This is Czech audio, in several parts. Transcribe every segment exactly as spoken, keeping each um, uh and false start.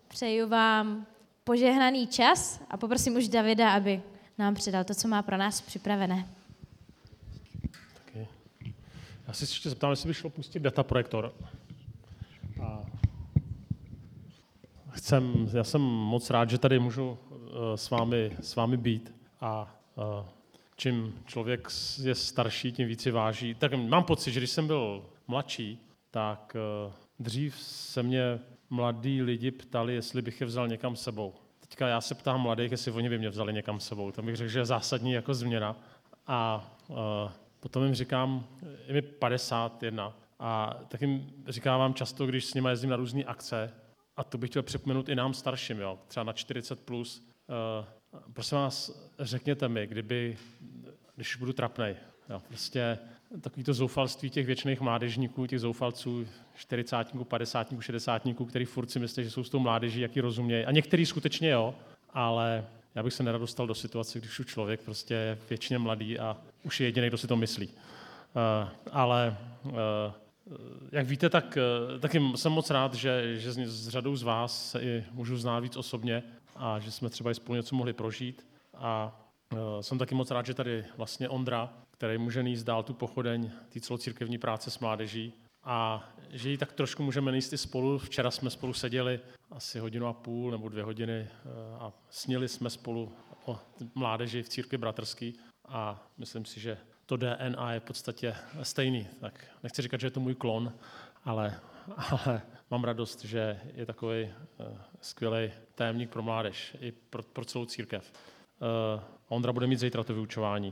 Přeju vám požehnaný čas a poprosím už Davida, aby nám předal to, co má pro nás připravené. Taky. Já si ještě zeptám, jestli by šlo pustit dataprojektor. A chcem, já jsem moc rád, že tady můžu uh, s vámi, s vámi být a uh, čím člověk je starší, tím víc si váží. Tak mám pocit, že když jsem byl mladší, tak uh, dřív se mě mladí lidi ptali, jestli bych je vzal někam s sebou. Teďka já se ptám mladých, jestli oni by mě vzali někam s sebou. Tam bych řekl, že je zásadní jako změna. A uh, potom jim říkám, je mi padesát jedna. A tak jim říkávám často, když s nimi jezdím na různé akce, a to bych chtěl připomenout i nám starším, jo, třeba na čtyřicet plus. Uh, prosím vás, řekněte mi, kdyby, když budu trapnej, jo, prostě takový to zoufalství těch věčných mládežníků, těch zoufalců, čtyřicátníků, padesátníků, šedesátníků, který furt si myslí, že jsou s tou mládeží, jaký rozumějí. A některý skutečně jo, ale já bych se nerad dostal do situace, když už člověk prostě je věčně mladý a už je jediný, kdo si to myslí. Uh, ale uh, jak víte, tak taky jsem moc rád, že, že s řadou z vás se i můžu znát víc osobně a že jsme třeba i spolu něco mohli prožít. A uh, jsem taky moc rád, že tady vlastně Ondra, který může nést dál tu pochodeň té celocírkevní práce s mládeží a že ji tak trošku můžeme nést i spolu. Včera jsme spolu seděli asi hodinu a půl nebo dvě hodiny uh, a snili jsme spolu o mládeži v církvi bratrský a myslím si, že to D N A je v podstatě stejný. Tak nechci říkat, že je to můj klon, ale, ale mám radost, že je takový uh, skvělý tajemník pro mládež i pro, pro celou církev. Uh, Ondra bude mít zítra to vyučování.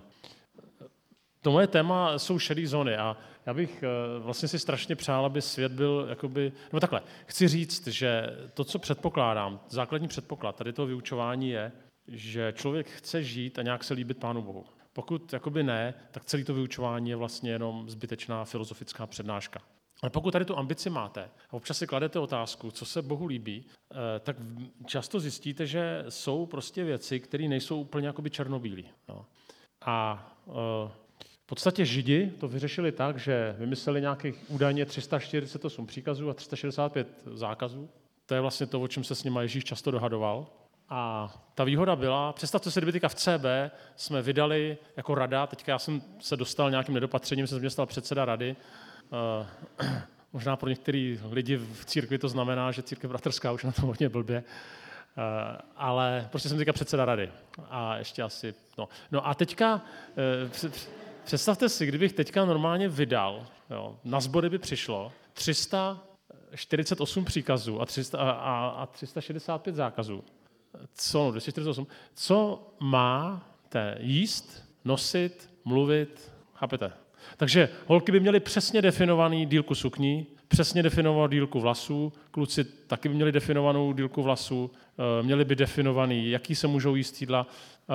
To moje téma jsou šedý zóny a já bych uh, vlastně si strašně přál, aby svět byl jakoby... No takhle, chci říct, že to, co předpokládám, základní předpoklad tady toho vyučování je, že člověk chce žít a nějak se líbit Pánu Bohu. Pokud jakoby ne, tak celé to vyučování je vlastně jenom zbytečná filozofická přednáška. Ale pokud tady tu ambici máte a občas si kladete otázku, co se Bohu líbí, tak často zjistíte, že jsou prostě věci, které nejsou úplně jakoby černobílé. No. A v podstatě Židi to vyřešili tak, že vymysleli nějakých údajně tři sta čtyřicet osm příkazů a tři sta šedesát pět zákazů. To je vlastně to, o čem se s nimi Ježíš často dohadoval. A ta výhoda byla, představte si, kdyby teďka v C B jsme vydali jako rada, teďka já jsem se dostal nějakým nedopatřením, jsem se mě stal předseda rady. Uh, možná pro některý lidi v církvi to znamená, že církev bratrská už na to hodně blbě. Uh, ale prostě jsem teďka předseda rady. A ještě asi, no. No a teďka, uh, představte si, kdybych teďka normálně vydal, jo, na sbory by přišlo tři sta čtyřicet osm příkazů a, tři sta, a, a, a tři sta šedesát pět zákazů. Co, no, dvě stě čtyřicet osm, co máte jíst, nosit, mluvit, chápete? Takže holky by měly přesně definovaný dílku sukní, přesně definovanou dílku vlasů, kluci taky by měli definovanou dílku vlasů, měli by definovaný, jaký se můžou jíst jídla,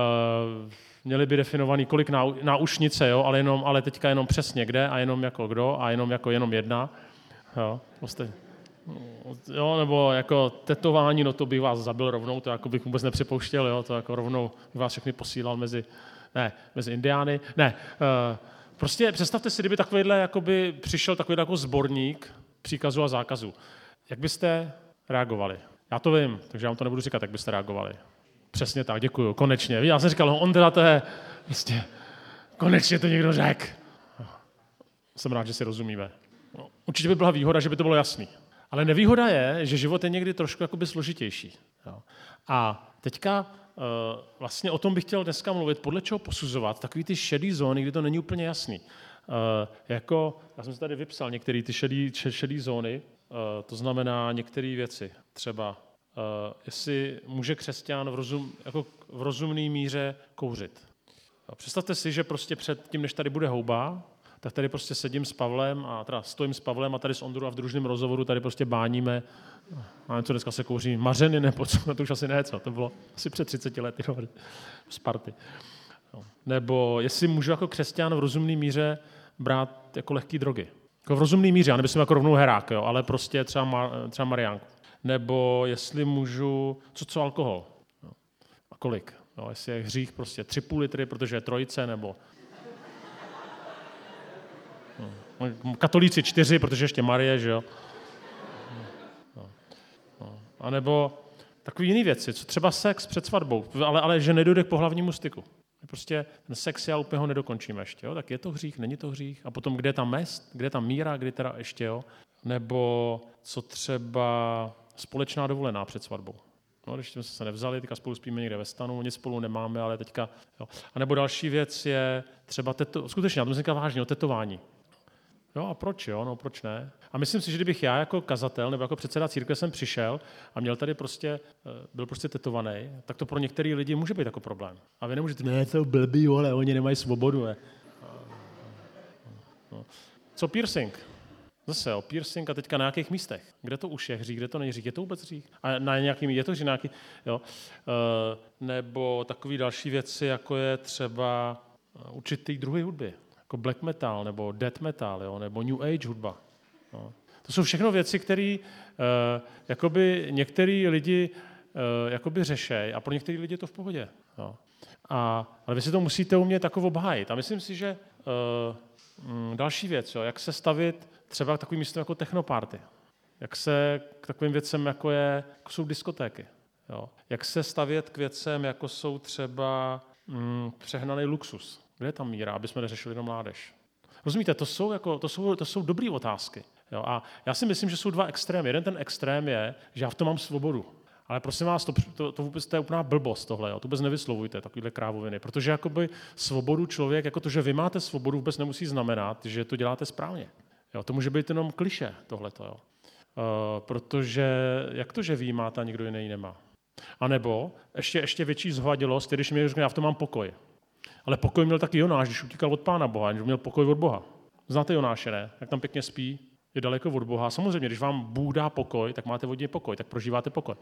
měli by definovaný, kolik náušnice, jo, ale, jenom, ale teďka jenom přesně kde a jenom jako kdo a jenom jako jenom jedna. Jo, prostě. Jo, nebo jako tetování, no to bych vás zabil rovnou, to jako bych vůbec nepřipouštěl, jo, to jako rovnou bych vás všechny posílal mezi, ne, mezi indiány. Ne, uh, prostě představte si, kdyby takovýhle jakoby přišel takový jako sborník příkazů a zákazů. Jak byste reagovali? Já to vím, takže já vám to nebudu říkat, jak byste reagovali. Přesně tak, děkuju, konečně. Já jsem říkal, no, Ondra, to je, prostě, konečně to někdo řekl. Jsem rád, že si rozumíme. No, určitě by byla výhoda, že by to bylo jasný. Ale nevýhoda je, že život je někdy trošku jakoby složitější. Jo. A teďka uh, vlastně o tom bych chtěl dneska mluvit, podle čeho posuzovat takový ty šedý zóny, kdy to není úplně jasný. Uh, jako, já jsem si tady vypsal některé ty šedý, šedý zóny, uh, to znamená některé věci. Třeba, uh, jestli může křesťan v, rozum, jako v rozumné míře kouřit. Představte si, že prostě před tím, než tady bude houba, tak tady prostě sedím s Pavlem a teda stojím s Pavlem a tady s Ondrou a v družném rozhovoru tady prostě báníme. A něco dneska se kouří mařeny nebo co, to už asi ne, co, to bylo asi před třiceti lety no, z party. No. Nebo jestli můžu jako křesťan v rozumné míře brát jako lehké drogy. Jako v rozumné míře, já nemyslím jako rovnou herák, jo, ale prostě třeba, mar, třeba mariánku. Nebo jestli můžu, co co alkohol. No. A kolik? No, jestli je hřích prostě tři půl litry, protože je trojice, nebo katolíci čtyři, protože ještě Marie, že jo. No. No. A nebo Takový jiný věci, co třeba sex před svatbou, ale, ale že nedojde k pohlavnímu styku. Prostě ten sex já úplně ho nedokončíme ještě, jo? Tak je to hřích, není to hřích? A potom, kde je ta mest, kde je ta míra, kdy teda ještě, jo? Nebo co třeba společná dovolená před svatbou. No, když jsme se nevzali, teďka spolu spíme někde ve stanu, nic spolu nemáme, ale teďka, jo. A nebo další věc je třeba teto, skutečně, já to myslím vážně, o tetování. Jo, a proč, jo, no proč ne? A myslím si, že kdybych já jako kazatel nebo jako předseda církve jsem přišel a měl tady prostě, byl prostě tetovaný, tak to pro některé lidi může být jako problém. A vy nemůžete, ne, to blbý, ale oni nemají svobodu, ne? No. Co piercing? Zase, jo, piercing a teďka na nějakých místech. Kde to už je hřích, kde to není hřích? Je to vůbec hřích? A na nějakým, je to hřích nějaký, jo? E, nebo takové další věci, jako je třeba určitý druhý hudby. Jako black metal, nebo death metal, jo, nebo new age hudba. No. To jsou všechno věci, které uh, jakoby některý lidi uh, jakoby řešej a pro některý lidi je to v pohodě. Jo. A, ale vy si to musíte umět jako obhájit. A myslím si, že uh, mm, další věc, jo, jak se stavit třeba k takovým místům jako technoparty. Jak se k takovým věcem, jako, je, jako jsou diskotéky. Jo. Jak se stavět k věcem, jako jsou třeba mm, přehnaný luxus. Kde je tam míra, aby jsme neřešili jenom mládež? Rozumíte, to jsou, jako, to jsou, to jsou dobré otázky. Jo? A já si myslím, že jsou dva extrémy. Jeden ten extrém je, že já v tom mám svobodu. Ale prosím vás, to, to, to vůbec to je úplná blbost tohle. Jo? To vůbec nevyslovujte, takovýhle krávoviny. Protože jakoby svobodu člověk, jako to, že vy máte svobodu, vůbec nemusí znamenat, že to děláte správně. Jo? To může být jenom klišé tohleto. Jo? Uh, protože jak to, že vy máte a někdo jiný nemá? A nebo ještě, ještě větší zhovadilost, když mi řekne, já v tom mám pokoj. Ale pokoj měl taky Jonáš, když utíkal od Pána Boha, že měl pokoj od Boha. Znáte Jonáše, ne? Jak tam pěkně spí, je daleko od Boha. Samozřejmě, když vám Bůh dá pokoj, tak máte od něj pokoj, tak prožíváte pokoj.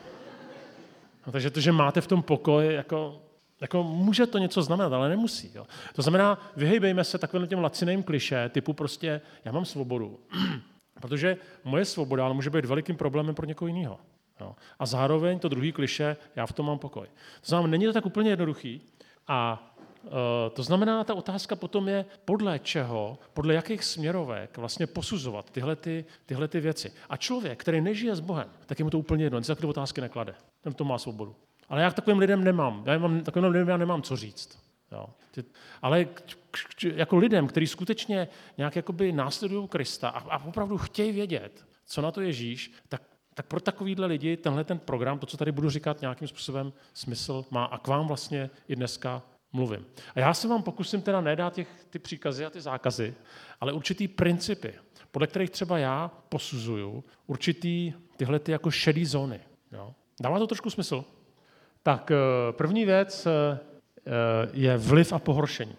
No, takže to, že máte v tom pokoj, jako, jako může to něco znamenat, ale nemusí. Jo. To znamená, vyhejbejme se takovým těm laciným klišé, typu prostě, já mám svobodu. Protože moje svoboda ale může být velikým problémem pro někoho jiného. Jo. A zároveň to druhý klišé, já v tom mám pokoj. To znamená, není to tak úplně jednoduchý. A uh, to znamená, ta otázka potom je, podle čeho, podle jakých směrovek vlastně posuzovat tyhle, ty, tyhle ty věci. A člověk, který nežije s Bohem, tak je mu to úplně jedno, nic takové otázky neklade. Ten to má svobodu. Ale já k takovým lidem nemám. Já mám, takovým lidem já nemám co říct. Jo. Ale k, k, jako lidem, kteří skutečně nějak jakoby následují Krista a, a opravdu chtějí vědět, co na to Ježíš, tak tak pro takovýhle lidi tenhle ten program, to, co tady budu říkat, nějakým způsobem smysl má a k vám vlastně i dneska mluvím. A já se vám pokusím teda nedát těch, ty příkazy a ty zákazy, ale určitý principy, podle kterých třeba já posuzuju určitý tyhle ty jako šedý zóny. Jo? Dává to trošku smysl? Tak první věc je vliv a pohoršení.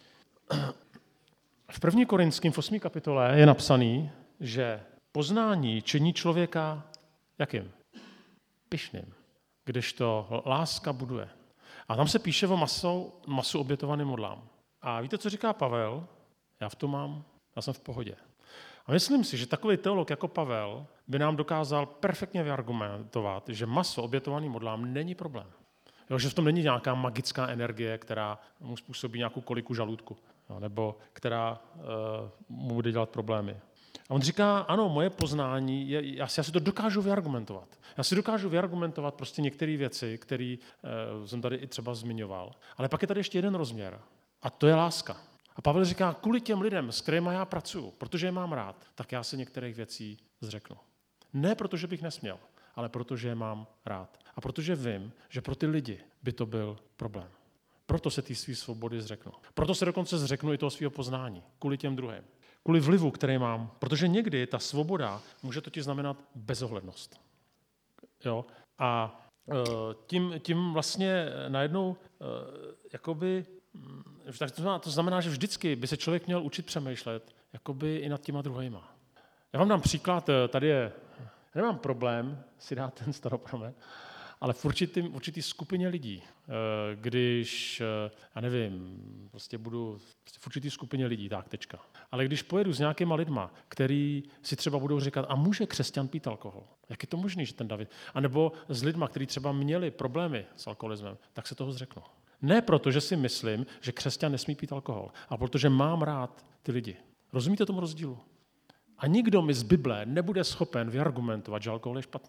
V první Korinským v osmé kapitole je napsaný, že poznání činí člověka jakým? Pyšným. Kdežto láska buduje. A tam se píše o masu, masu obětovaným modlám. A víte, co říká Pavel? Já v tom mám, já jsem v pohodě. A myslím si, že takový teolog jako Pavel by nám dokázal perfektně vyargumentovat, že maso obětovaným modlám není problém. Jo, že v tom není nějaká magická energie, která mu způsobí nějakou koliku žaludku, jo, nebo která uh, mu bude dělat problémy. A on říká, ano, moje poznání, je, já, si, já si to dokážu vyargumentovat. Já si dokážu vyargumentovat prostě některé věci, které uh, jsem tady i třeba zmiňoval. Ale pak je tady ještě jeden rozměr. A to je láska. A Pavel říká, kvůli těm lidem, s kterými já pracuji, protože je mám rád, tak já se některých věcí zřeknu. Ne protože bych nesměl, ale protože je mám rád. A protože vím, že pro ty lidi by to byl problém. Proto se té své svobody zřeknu. Proto se dokonce zřeknu i toho svého poznání. Kvůli těm druhým. Kvůli vlivu, který mám. Protože někdy ta svoboda může totiž znamenat bezohlednost. Jo? A tím, tím vlastně najednou jakoby, to znamená, že vždycky by se člověk měl učit přemýšlet jakoby i nad těma druhýma. Já vám dám příklad, tady je, já nemám problém si dát ten staropramen, ale v určitý, v určitý skupině lidí, když, já nevím, prostě budu v určitý skupině lidí, tak tečka. Ale když pojedu s nějakýma lidma, který si třeba budou říkat, a může křesťan pít alkohol? Jak je to možný, že ten David? A nebo s lidma, kteří třeba měli problémy s alkoholismem, tak se toho zřeknu. Ne proto, že si myslím, že křesťan nesmí pít alkohol, ale protože mám rád ty lidi. Rozumíte tomu rozdílu? A nikdo mi z Bible nebude schopen vyargumentovat, že alkohol je špatný.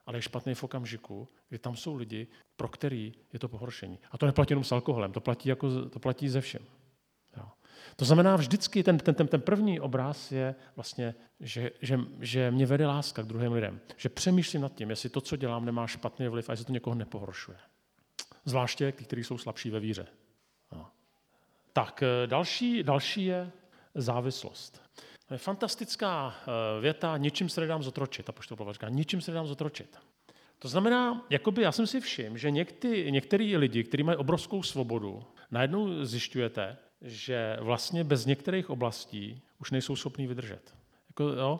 ale je špatný v okamžiku, kdy tam jsou lidi, pro který je to pohoršení. A to neplatí jenom s alkoholem, to platí, jako, to platí ze všem. Jo. To znamená vždycky, ten, ten, ten, ten první obraz je vlastně, že, že, že mě vede láska k druhým lidem. Že přemýšlím nad tím, jestli to, co dělám, nemá špatný vliv a jestli to někoho nepohoršuje. Zvláště ty, kteří jsou slabší ve víře. Jo. Tak další, další je závislost. Je fantastická věta, ničím se nedám zotročit. Apoštol Pavel říká, ničím se nedám zotročit. To znamená, jakoby já jsem si všiml, že některý, některý lidi, kteří mají obrovskou svobodu, najednou zjišťujete, že vlastně bez některých oblastí už nejsou schopní vydržet. Jako, jo,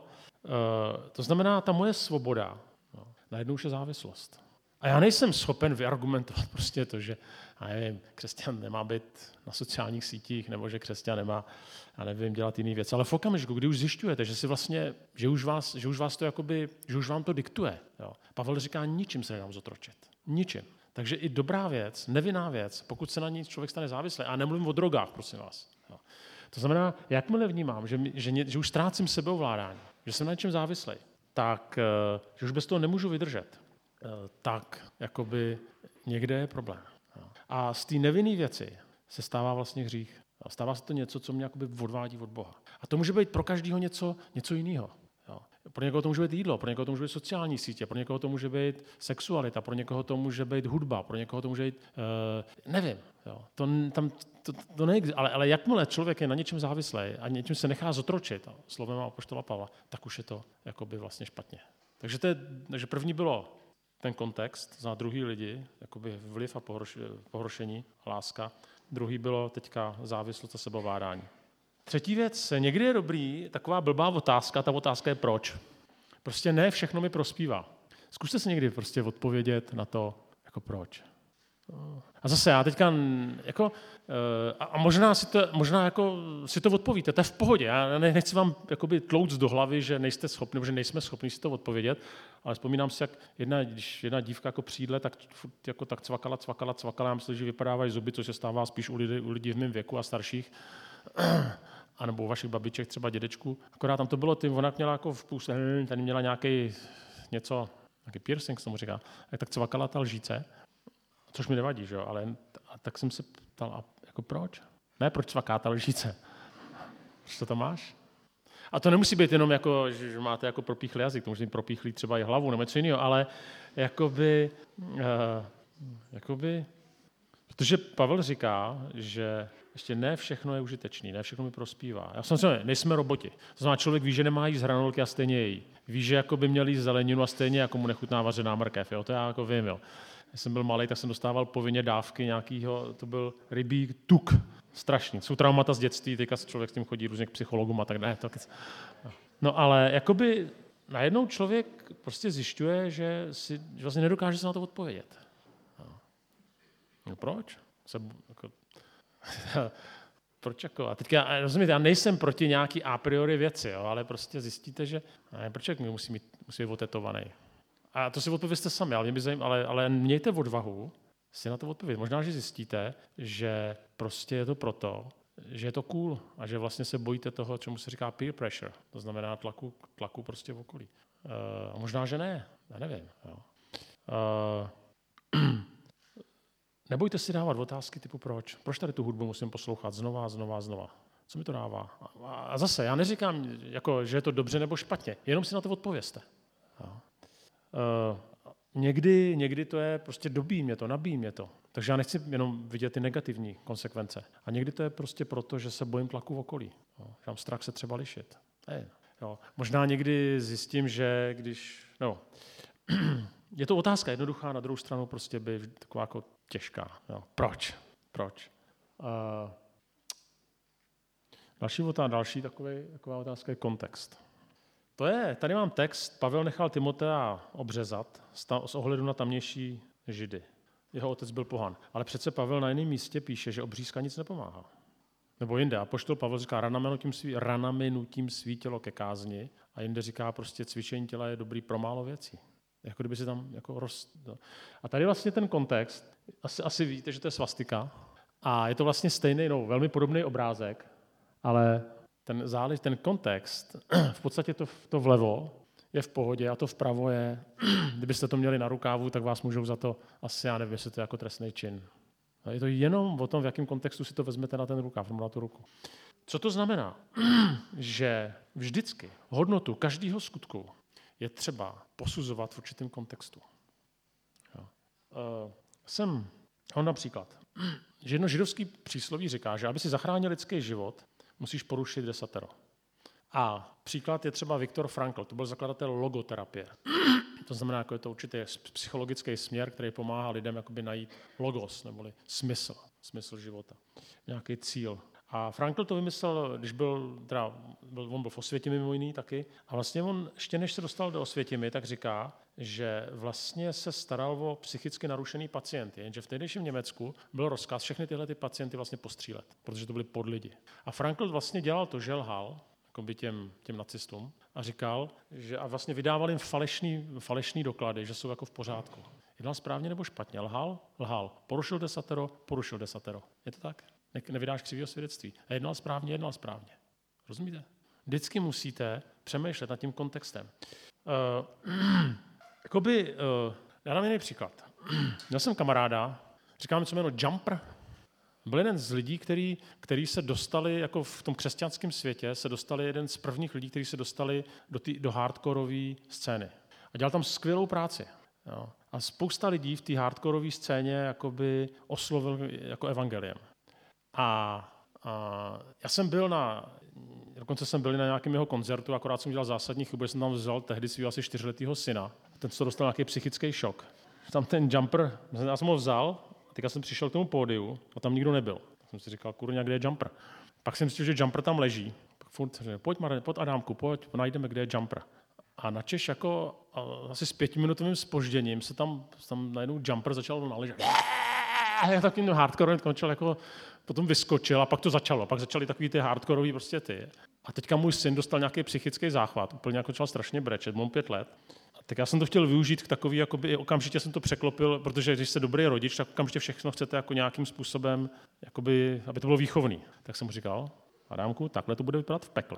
to znamená, ta moje svoboda, no, najednou už je závislost. A já nejsem schopen vyargumentovat prostě to, že já nevím, křesťan nemá být na sociálních sítích, nebo že křesťan nemá, já nevím, dělat jiný věc. Ale v okamžiku, kdy už zjišťujete, že si vlastně, že už vás, že už vás to jakoby, že už vám to diktuje. Jo. Pavel říká, ničím se nedám zotročit. Ničím. Takže i dobrá věc, nevinná věc, pokud se na ní člověk stane závislý, a nemluvím o drogách, prosím vás. Jo. To znamená, jakmile vnímám, že, že, že už ztrácím sebeovládání, že jsem na něčem závislý, tak že už bez toho nemůžu vydržet, tak jakoby někde je problém. A z té nevinné věci se stává vlastně hřích. Stává se to něco, co mě jakoby odvádí od Boha. A to může být pro každého něco, něco jiného. Pro někoho to může být jídlo, pro někoho to může být sociální sítě, pro někoho to může být sexualita, pro někoho to může být hudba, pro někoho to může být, uh, nevím, jo. To, tam, to, to neexistuje, ale, ale jakmile člověk je na něčem závislý a něčím se nechá zotročit, slovem apoštola Pavla, tak už je to jakoby vlastně špatně. Takže, to je, takže první bylo ten kontext, za druhý lidi, jakoby vliv a pohoršení, láska. Druhý bylo teďka závislost a sebovládání. Třetí věc, někdy je dobrý, taková blbá otázka, ta otázka je proč. Prostě ne všechno mi prospívá. Zkuste si někdy prostě odpovědět na to, jako proč. A zase já teďka, jako, a možná si to, možná jako si to odpovíte, to je v pohodě. Já nechci vám jakoby tlouct do hlavy, že nejste schopni, nebo že nejsme schopni si to odpovědět, ale vzpomínám si, jak jedna, když jedna dívka jako přijdle, tak jako tak cvakala, cvakala, cvakala, já myslím, že vypadávají zuby, což se stává spíš u lidí, u lidí v mém věku a starších, a nebo u vašich babiček, třeba dědečku. Akorát tam to bylo, ty, ona měla jako v půse, tady měla nějaký něco, nějaký piercing, se mu říká, a tak cvakala ta lžíce, což mi nevadí, že jo, ale a tak jsem se ptal, a jako proč? Ne, proč cvaká ta lžíce? Proč to tam máš? A to nemusí být jenom jako, že máte jako propíchlý jazyk, to může být propíchlý třeba i hlavu nebo něco jiného, ale jakoby, uh, jakoby, protože Pavel říká, že ještě ne všechno je užitečný, ne všechno mi prospívá. Já samozřejmě, nejsme roboti. To znamená, člověk ví, že nemá jíst hranolky a stejně její. Ví, že jako by měl jíst zeleninu a stejně jako mu nechutná vařená mrkev. Jo? To já jako vím. Jo. Když jsem byl malý, tak jsem dostával povinně dávky nějakého, to byl rybí tuk. Strašný. Jsou traumata z dětství, teďka člověk s tím chodí různě k psychologům a tak ne. To... No ale jakoby najednou člověk prostě zjišťuje, že si že vlastně nedokáže se na to odpovědět. No proč? Se, jako, proč jako? A teďka, rozumíte, já nejsem proti nějaký a priori věci, jo, ale prostě zjistíte, že ne, proč mi musí, mít, musí být otetovaný. A to si odpověste sami, ale, mě by zajím, ale, ale mějte odvahu si na to odpovědět. Možná, že zjistíte, že prostě je to proto, že je to cool a že vlastně se bojíte toho, čemu se říká peer pressure, to znamená tlaku, tlaku prostě v okolí. Uh, a možná, že ne, já nevím. Jo. Uh, Nebojte si dávat otázky typu proč. Proč tady tu hudbu musím poslouchat znova, znova, znova? Co mi to dává? A zase, já neříkám, jako, že je to dobře nebo špatně, jenom si na to odpovězte. Uh, někdy, někdy to je prostě dobí mě to, nabíjí mě to. Takže já nechci jenom vidět ty negativní konsekvence. A někdy to je prostě proto, že se bojím tlaku v okolí. Jo. Že mám strach se třeba lišit. Ej, jo. Možná někdy zjistím, že když... No, je to otázka jednoduchá, na druhou stranu prostě by taková jako těžká. Jo. Proč? Proč? Uh, další otázka, další takový, taková otázka je kontext. To je, tady mám text, Pavel nechal Timotea obřezat z ohledu na tamnější Židy. Jeho otec byl pohan. Ale přece Pavel na jiném místě píše, že obřízka nic nepomáhá. Nebo jinde. Apoštol Pavel říká, ranaminutím, svý, ranaminutím svý tělo ke kázni, a jinde říká, prostě cvičení těla je dobrý pro málo věcí. Jako kdyby si tam jako roz... A tady vlastně ten kontext, asi, asi víte, že to je svastika, a je to vlastně stejný, no, velmi podobný obrázek, ale ten zálež, ten kontext, v podstatě to, to vlevo, je v pohodě a to vpravo je, kdybyste to měli na rukávu, tak vás můžou za to asi, já nevím, jestli to je jako trestný čin. A je to jenom o tom, v jakém kontextu si to vezmete na ten rukáv, na tu ruku. Co to znamená? Že vždycky hodnotu každého skutku je třeba posuzovat v určitém kontextu. Jo. Uh, jsem, on například, že jedno židovský přísloví říká, že aby si zachránil lidský život, musíš porušit desatero. A příklad je třeba Viktor Frankl, to byl zakladatel logoterapie. To znamená, jako je to určitý psychologický směr, který pomáhá lidem jakoby najít logos, neboli smysl, smysl života, nějaký cíl. A Frankl to vymyslel, když byl, teda, byl, on byl v Osvětimi mimo jiný taky, a vlastně on, ještě než se dostal do Osvětimi, tak říká, že vlastně se staral o psychicky narušený pacienty, jenže v tehdejším Německu byl rozkaz všechny tyhle ty pacienty vlastně postřílet, protože to byli podlidi. A Frankl vlastně dělal to, že lhal, jakoby těm, těm nacistům, a říkal, že a vlastně vydával jim falešný, falešný doklady, že jsou jako v pořádku. Jednal správně nebo špatně? Lhal? Lhal. Porušil desatero? Porušil desatero. Je to tak? Ne, nevydáš křivýho svědectví. A jednal správně? Jednal správně. Rozumíte? Vždycky musíte přemýšlet nad tím kontextem. Uh, jakoby, uh, já dám jiný příklad. Měl jsem kamaráda, říkáme, co jméno Jumper. Byl jeden z lidí, který, který se dostali, jako v tom křesťanském světě, se dostali jeden z prvních lidí, kteří se dostali do, tý, do hardkorové scény. A dělal tam skvělou práci. Jo. A spousta lidí v té hardkorové scéně jakoby oslovil jako evangeliem. A, a já jsem byl na, dokonce jsem byl na nějakém jeho koncertu, akorát jsem dělal zásadní chybu, že jsem tam vzal tehdy svého asi čtyřletého syna. Ten se dostal nějaký psychický šok. Tam ten Jumper, já jsem ho vzal, teďka jsem přišel k tomu pódiu a tam nikdo nebyl. Tak jsem si říkal, kurňa, kde je Jumper? Pak jsem zjistil, že Jumper tam leží. Pak furt říkal, pojď, Marek, pojď Adámku, pojď, najdeme, kde je Jumper. A načež jako asi s pětiminutovým zpožděním se tam, tam najednou Jumper začal naležet. A já takovým hardcore končil, jako potom vyskočil a pak to začalo. Pak začaly takový ty hardkorový prostě ty. A teďka můj syn dostal nějaký psychický záchvat, úplně jako začal strašně brečet, mám pět let. A tak já jsem to chtěl využít k takový, jakoby, okamžitě jsem to překlopil, protože když jste dobrý rodič, tak okamžitě všechno chcete jako nějakým způsobem, jakoby, aby to bylo výchovný. Tak jsem mu říkal, Adámku, takhle to bude vypadat v pekle.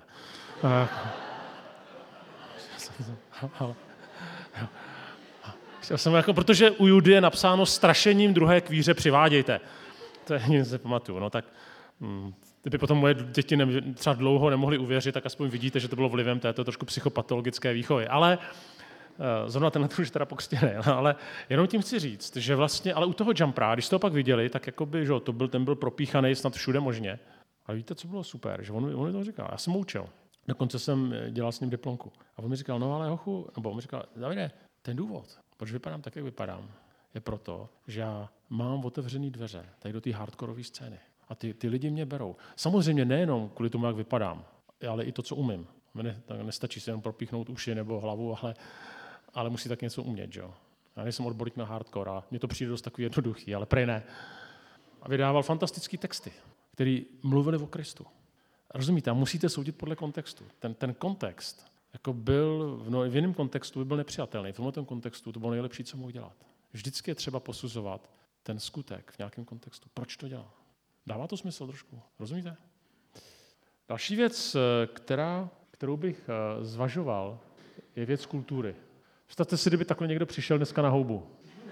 Jsem jako, protože u Judy je napsáno strašením druhé kvíře přivádějte. To je, nic se pamatuju. No tak, hm, kdyby potom moje děti ne, třeba dlouho nemohli uvěřit, tak aspoň vidíte, že to bylo vlivem této trošku psychopatologické výchovy. Ale uh, zrovna tenhle už teda pokřtěný. Ale jenom tím chci říct, že vlastně, ale u toho Jumpera, když jste ho pak viděli, tak jakoby, že to byl, ten byl propíchaný snad všude možně. Ale víte, co bylo super, že on, on mi to říkal, já jsem mu učil. Dokonce jsem dělal s ním diplomku. A on mi říkal, no ale hochu, nebo on mi říkal, Davide, ten důvod, proč vypadám tak, jak vypadám, je proto, že já mám otevřený dveře tady do té hardkorové scény. A ty, ty lidi mě berou. Samozřejmě nejenom kvůli tomu, jak vypadám, ale i to, co umím. Ne, nestačí se jenom propíchnout uši nebo hlavu, ale, ale musí tak něco umět. Že? Já nejsem odborník na hardcore a mně to přijde dost takový jednoduchý, ale prej ne. A vydával fantastické texty, které mluvili o Kristu. Rozumíte? A musíte soudit podle kontextu. Ten, ten kontext jako byl v, no, v jiném kontextu by byl nepřijatelný. V tomto kontextu to bylo nejlepší, co mohl dělat. Vždycky je třeba posuzovat ten skutek v nějakém kontextu. Proč to dělá? Dává to smysl trošku? Rozumíte? Další věc, která, kterou bych zvažoval, je věc kultury. Představte si, kdyby takhle někdo přišel dneska na houbu.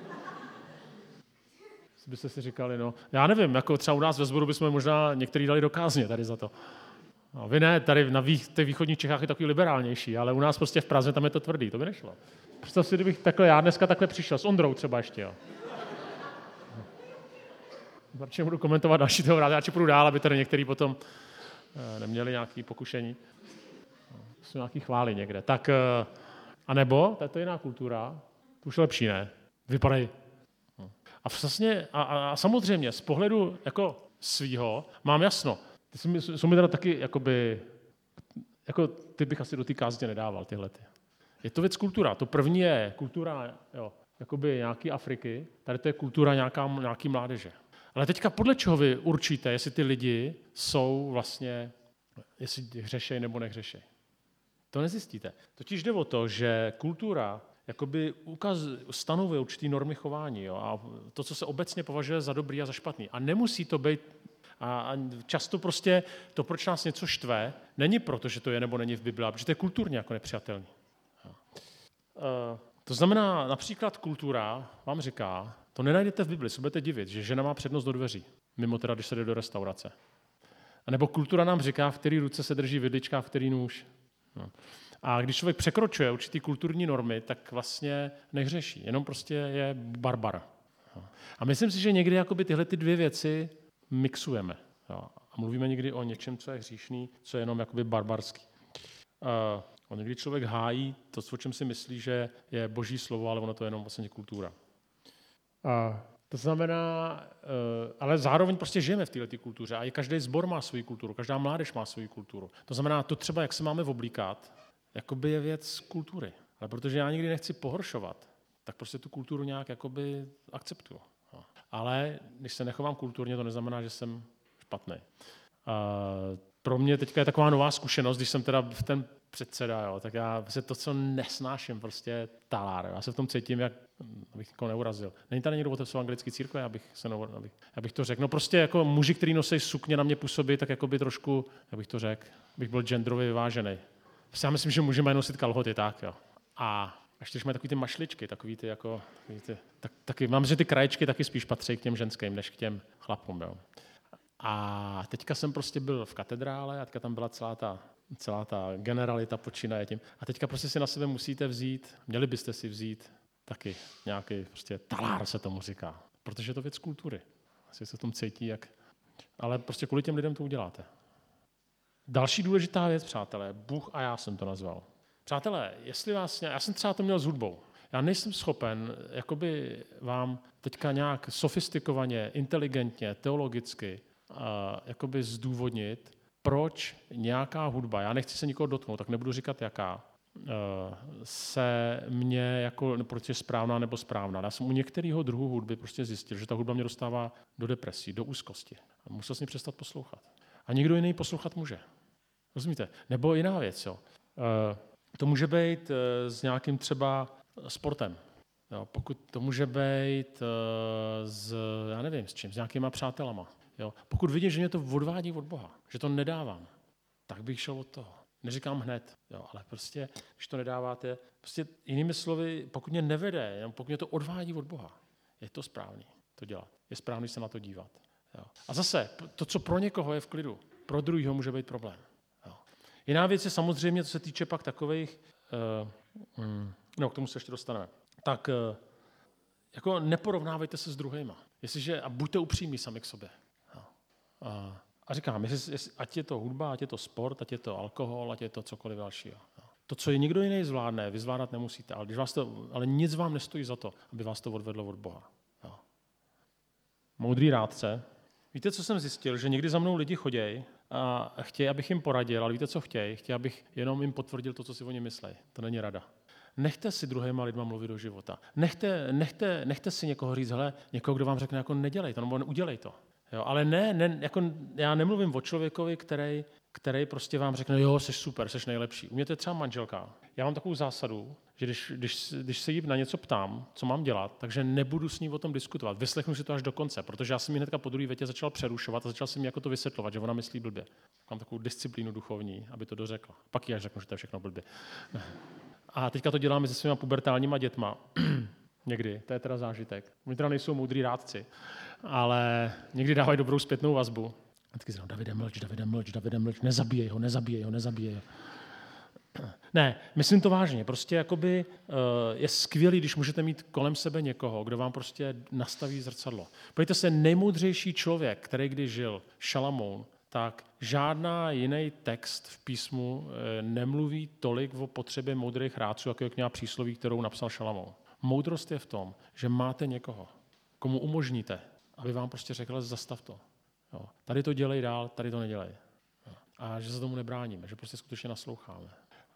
Byste si říkali, no, já nevím, jako třeba u nás ve sboru bychom možná některý dali do kázně tady za to. No, vy ne, tady na vých, těch východních Čechách je takový liberálnější, ale u nás prostě v Praze tam je to tvrdý, to by nešlo. Představ si, kdybych takhle, já dneska takhle přišel, s Ondrou třeba ještě, jo. Radši budu komentovat další toho rád, já či půjdu dál, aby tady některý potom eh, neměli nějaké pokušení. No, jsou nějaký chvály někde. Tak, eh, a nebo, to je to jiná kultura, to už je lepší, ne? Vypadají. No. A, vlastně, a, a, a samozřejmě z pohledu jako svýho mám jasno. Ty jsou mi, jsou mi teda taky, jakoby, jako ty bych asi do té kázně nedával, tyhle ty. Je to věc kultura. To první je kultura, jo, jakoby nějaký Afriky, tady to je kultura nějaká, nějaký mládeže. Ale teďka podle čeho vy určíte, jestli ty lidi jsou vlastně, jestli hřešej nebo nehřešej. To nezjistíte. Totiž jde o to, že kultura jakoby ukaz, stanovuje určitý normy chování, jo, a to, co se obecně považuje za dobrý a za špatný. A nemusí to být, a často prostě to, proč nás něco štve, není proto, že to je nebo není v Bibli, protože to je kulturně jako nepřijatelný. To znamená, například kultura vám říká, to nenajdete v Bibli, se budete divit, že žena má přednost do dveří, mimo teda, když se jde do restaurace. A nebo kultura nám říká, v který ruce se drží vidlička, v který nůž. No. A když člověk překročuje určitý kulturní normy, tak vlastně nehřeší, jenom prostě je barbar. No. A myslím si, že někdy jakoby tyhle ty dvě věci mixujeme. Jo. A mluvíme někdy o něčem, co je hříšný, co je jenom jakoby barbarský. Uh, on někdy člověk hájí to, o čem si myslí, že je boží slovo, ale ono to je jenom vlastně kultura. Uh, to znamená, uh, ale zároveň prostě žijeme v této kultuře a i každý sbor má svou kulturu, každá mládež má svou kulturu. To znamená, to třeba, jak se máme oblíkat, jakoby je věc kultury. Ale protože já nikdy nechci pohoršovat, tak prostě tu kulturu nějak jakoby akceptuju. No. Ale když se nechovám kulturně, to neznamená, že jsem špatný. Uh, pro mě teďka je taková nová zkušenost, když jsem teda v ten předseda, jo, tak já se to, co nesnáším, prostě talár. Já se v tom cítím, jak abych někoho neurazil. Není tady někdo otec v anglické církve, abych, se no, abych, abych to řekl. No prostě jako muži, kteří nosí sukně, na mě působí, tak jako by trošku, abych to řekl, abych byl genderově vyvážený. Já myslím, že muži mají nosit kalhoty, tak jo. A ještě, když mají takový ty mašličky, takový ty jako, takový ty, tak, taky, mám, že ty kraječky taky spíš patří k těm ženským, než k těm chlapům, jo. A teďka jsem prostě byl v katedrále a teďka tam byla celá ta, celá ta generalita počínaje tím. A teďka prostě si na sebe musíte vzít, měli byste si vzít taky nějaký prostě talár se tomu říká, protože je to věc kultury. Asi se v tom cítí, jak... Ale prostě kvůli těm lidem to uděláte. Další důležitá věc, přátelé, Bůh a já jsem to nazval. Přátelé, jestli vás... Já jsem třeba to měl s hudbou. Já nejsem schopen jakoby vám teďka nějak sofistikovaně, inteligentně, teologicky uh, jakoby zdůvodnit, proč nějaká hudba, já nechci se nikoho dotknout, tak nebudu říkat jaká, uh, se mě jako, proč je správná nebo správná. Já jsem u některého druhu hudby prostě zjistil, že ta hudba mě dostává do depresí, do úzkosti. A musel jsem ji přestat poslouchat. A někdo jiný poslouchat může. Rozumíte? Nebo jiná věc, jo. Uh, to může být uh, s nějakým třeba sportem. Jo, pokud to může být uh, s, já nevím, s čím, s nějakýma přátelama. Jo. Pokud vidím, že mě to odvádí od Boha, že to nedávám, tak bych šel od toho. Neříkám hned, jo, ale prostě, když to nedáváte, prostě jinými slovy, pokud mě nevede, pokud mě to odvádí od Boha, je to správný to dělat. Je správný se na to dívat. Jo. A zase, to, co pro někoho je v klidu, pro druhého může být problém. Jo. Jiná věc je samozřejmě, co se týče pak takových, uh, mm, no, k tomu se ještě dostaneme, tak uh, jako neporovnávejte se s druhýma. Jestliže, a buďte upřímní sami k sobě. Jo. A, a říkám, jestli, jestli, ať je to hudba, ať je to sport, ať je to alkohol, ať je to cokoliv dalšího. Jo. To, co je někdo jiný zvládne, vy zvládat nemusíte, ale, když vás to, ale nic vám nestojí za to, aby vás to odvedlo od Boha. Jo. Moudrý rádce. Víte, co jsem zjistil? Že někdy za mnou lidi chodějí a chtějí, abych jim poradil, ale víte, co chtějí? Chtějí, abych jenom jim potvrdil to, co si oni myslejí. To není rada. Nechte si druhýma lidma mluvit do života. Nechte, nechte, nechte si někoho říct, hele, někoho, kdo vám řekne, jako nedělej to, nebo udělej to. Jo, ale ne, ne jako, já nemluvím o člověkovi, který, který prostě vám řekne, jo, jsi super, jsi nejlepší. U mě to je třeba manželka. Já mám takovou zásadu, že když, když, když se jí na něco ptám, co mám dělat, takže nebudu s ní o tom diskutovat. Vyslechnu si to až do konce, protože já jsem ji hnedka po druhé větě začal přerušovat a začal jsem jí jako to vysvětlovat, že ona myslí blbě. Mám takovou disciplínu duchovní, aby to dořekla. Pak jí až řeknu, že to je všechno blbě. A teďka to děláme se svýma pubertálníma dětma. Někdy, to je teda zážitek. Oni teda nejsou moudrý rádci, ale někdy dávají dobrou zpětnou vazbu. A taky říkám, Davide, mlč, Davide, mlč, Davide, mlč, nezabíjej ho, nezabíjej ho, nezabíjej ho. Ne, myslím to vážně. Prostě jakoby uh, je skvělý, když můžete mít kolem sebe někoho, kdo vám prostě nastaví zrcadlo. Pojďte se, nejmoudřejší člověk, který kdy žil, Šalamoun, tak žádná jiný text v písmu e, nemluví tolik o potřebě moudrých rádců, jako je kniha Přísloví, kterou napsal Šalamoun. Moudrost je v tom, že máte někoho, komu umožníte, aby vám prostě řekl, zastav to. Jo. Tady to dělej dál, tady to nedělej. Jo. A že se tomu nebráníme, že prostě skutečně nasloucháme.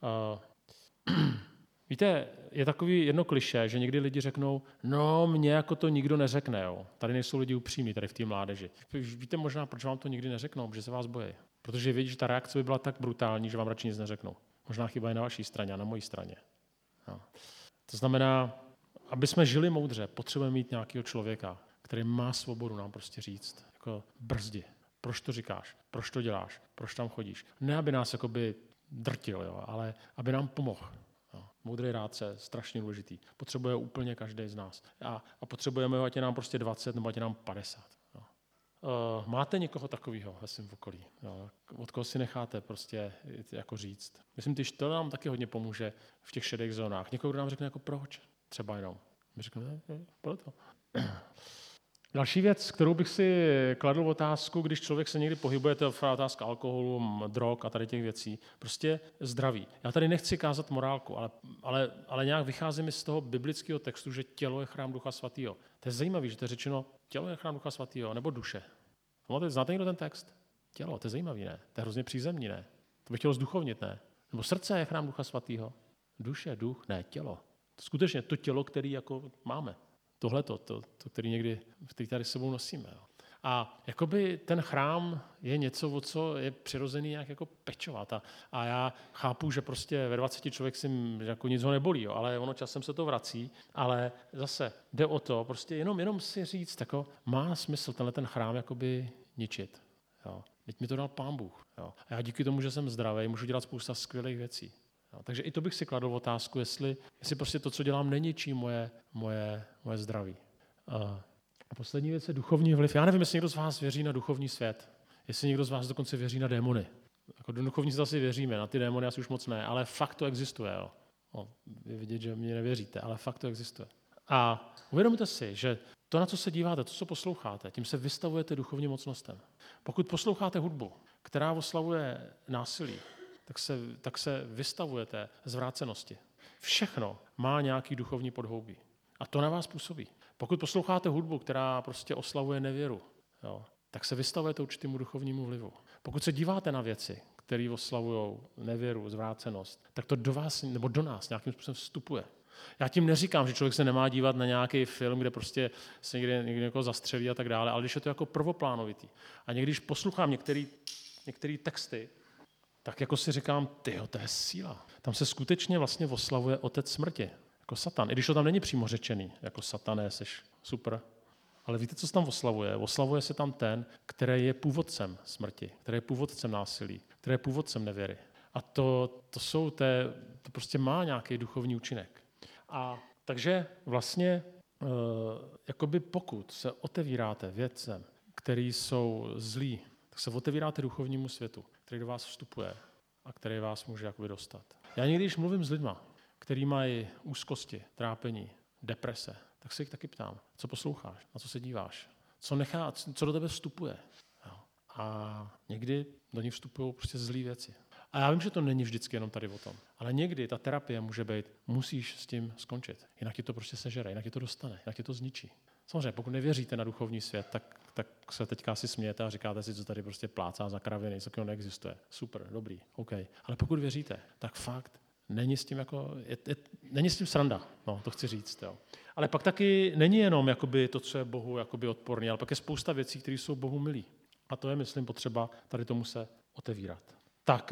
Uh, víte, je takový jedno klišé, že někdy lidi řeknou, no mně jako to nikdo neřekne. Jo. Tady nejsou lidi upřímní, tady v té mládeži. Víte možná, proč vám to nikdy neřeknou, protože se vás bojí. Protože vědí, že ta reakce by byla tak brutální, že vám radši nic neřeknou. Možná chyba je na vaší straně a na mojí straně. Jo. To znamená, aby jsme žili moudře, potřebujeme mít nějakého člověka, který má svobodu nám prostě říct, jako brzdi. Proč to říkáš? Proč to děláš? Proč tam chodíš? Ne, aby nás jakoby drtil, jo, ale aby nám pomohl. Jo. Moudrý rádce, strašně důležitý. Potřebuje úplně každý z nás. A, a potřebujeme ho, ať je nám prostě dvacet nebo ať je nám padesát. Jo. Uh, máte někoho takového ve svém okolí? Jo. Od koho si necháte prostě jako říct? Myslím, že to nám taky hodně pomůže v těch šedých zónách. Někoho, kdo nám řekne jako proč? Třeba jenom. My řekneme, ne, proto. Další věc, kterou bych si kladl otázku, když člověk se někdy pohybuje, to je otázka alkoholu, drog a tady těch věcí, prostě zdraví. Já tady nechci kázat morálku, ale, ale, ale nějak vychází mi z toho biblického textu, že tělo je chrám Ducha Svatého. To je zajímavé, že to je řečeno, tělo je chrám Ducha Svatého, nebo duše. Znáte někdo ten text? Tělo, to je zajímavý, ne? To je hrozně přízemní, ne? To bych chtělo zduchovnit, ne? Nebo srdce je chrám Ducha Svatého? Duše, duch, ne, tělo. To skutečně to tělo, který jako máme. Tohle to, to, to, který někdy, který tady s sebou nosíme. Jo. A jakoby ten chrám je něco, o co je přirozený nějak jako pečovat. A, a já chápu, že prostě ve dvaceti člověk si jako nic ho nebolí, jo, ale ono časem se to vrací, ale zase jde o to, prostě jenom, jenom si říct, jako, má smysl tenhle ten chrám jakoby ničit. Jo. Teď mi to dal Pán Bůh. Jo. A já díky tomu, že jsem zdravý, můžu dělat spousta skvělých věcí. Jo, takže i to bych si kladl otázku, jestli, jestli prostě to, co dělám, neničí moje, moje, moje zdraví. A poslední věc je duchovní vliv. Já nevím, jestli někdo z vás věří na duchovní svět, jestli někdo z vás dokonce věří na démony. Jako do duchovní svět asi věříme, na ty démony asi už moc ne, ale fakt to existuje. Jo. No, je vidět, že mě nevěříte, ale fakt to existuje. A uvědomte si, že to, na co se díváte, to, co posloucháte, tím se vystavujete duchovním mocnostem. Pokud posloucháte hudbu, která oslavuje násilí, tak se, tak se vystavujete zvrácenosti. Všechno má nějaký duchovní podhoubí. A to na vás působí. Pokud posloucháte hudbu, která prostě oslavuje nevěru, jo, tak se vystavujete určitému duchovnímu vlivu. Pokud se díváte na věci, které oslavují nevěru, zvrácenost, tak to do vás nebo do nás nějakým způsobem vstupuje. Já tím neříkám, že člověk se nemá dívat na nějaký film, kde prostě se někde, někde někoho zastřelí a tak dále, ale když je to jako prvoplánovitý. A někdy, když poslouchám některé některé texty, tak jako si říkám, tyjo, to je síla. Tam se skutečně vlastně oslavuje otec smrti, jako Satan. I když to tam není přímo řečený, jako satané, seš super. Ale víte, co se tam oslavuje? Oslavuje se tam ten, který je původcem smrti, který je původcem násilí, který je původcem nevěry. A to, to jsou, té, to prostě má nějaký duchovní účinek. A takže vlastně, uh, jakoby pokud se otevíráte věcem, který jsou zlí, tak se otevíráte duchovnímu světu, který do vás vstupuje a který vás může jakoby dostat. Já někdy, když mluvím s lidma, který mají úzkosti, trápení, deprese, tak se jich taky ptám, co posloucháš, na co se díváš, co, nechá, co do tebe vstupuje. Jo. A někdy do nich vstupují prostě zlý věci. A já vím, že to není vždycky jenom tady o tom, ale někdy ta terapie může být, musíš s tím skončit, jinak ti to prostě sežere, jinak ti to dostane, jinak ti to zničí. Samozřejmě, pokud nevěříte na duchovní svět, tak, tak se teďka si smějete a říkáte si, co tady prostě plácá za kraviny, něco takového neexistuje. Super, dobrý, OK. Ale pokud věříte, tak fakt není s tím jako, je, je, není s tím sranda, no, to chci říct. Jo. Ale pak taky není jenom jakoby to, co je Bohu jakoby odporný, ale pak je spousta věcí, které jsou Bohu milí. A to je, myslím, potřeba tady tomu se otevírat. Tak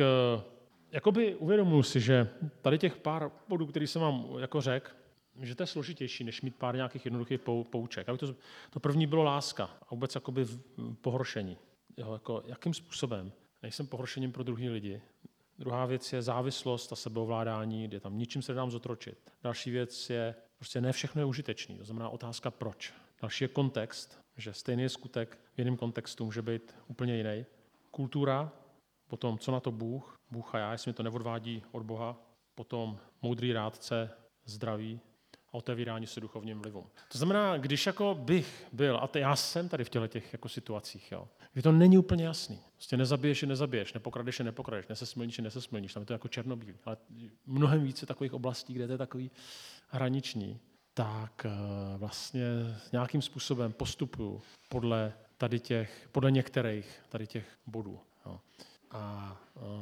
jakoby uvědomuji si, že tady těch pár bodů, který jsem vám jako řekl, že to je složitější, než mít pár nějakých jednoduchých pouček. To, to první bylo láska a vůbec jakoby pohoršení. Jo, jako, jakým způsobem? Nejsem pohoršením pro druhý lidi. Druhá věc je závislost a sebeovládání, kde tam ničím se nedám zotročit. Další věc je, prostě ne všechno je užitečný, to znamená otázka proč. Další je kontext, že stejný skutek v jiném kontextu může být úplně jiný. Kultura, potom co na to Bůh, Bůh a já, jestli mi to neodvádí od Boha, potom moudrý rádce, zdraví a otevírání se duchovním vlivům. To znamená, když jako bych byl, a já jsem tady v těchto těch jako situacích, jo, kdy to není úplně jasný. Prostě nezabiješ je, nezabiješ, nepokradeš je, nepokradeš, nesesmilníš je, nesesmilníš, tam je to jako černobílý. Ale mnohem více takových oblastí, kde to je takový hraniční, tak vlastně nějakým způsobem postupuju podle tady těch, podle některých tady těch bodů. Jo. A, a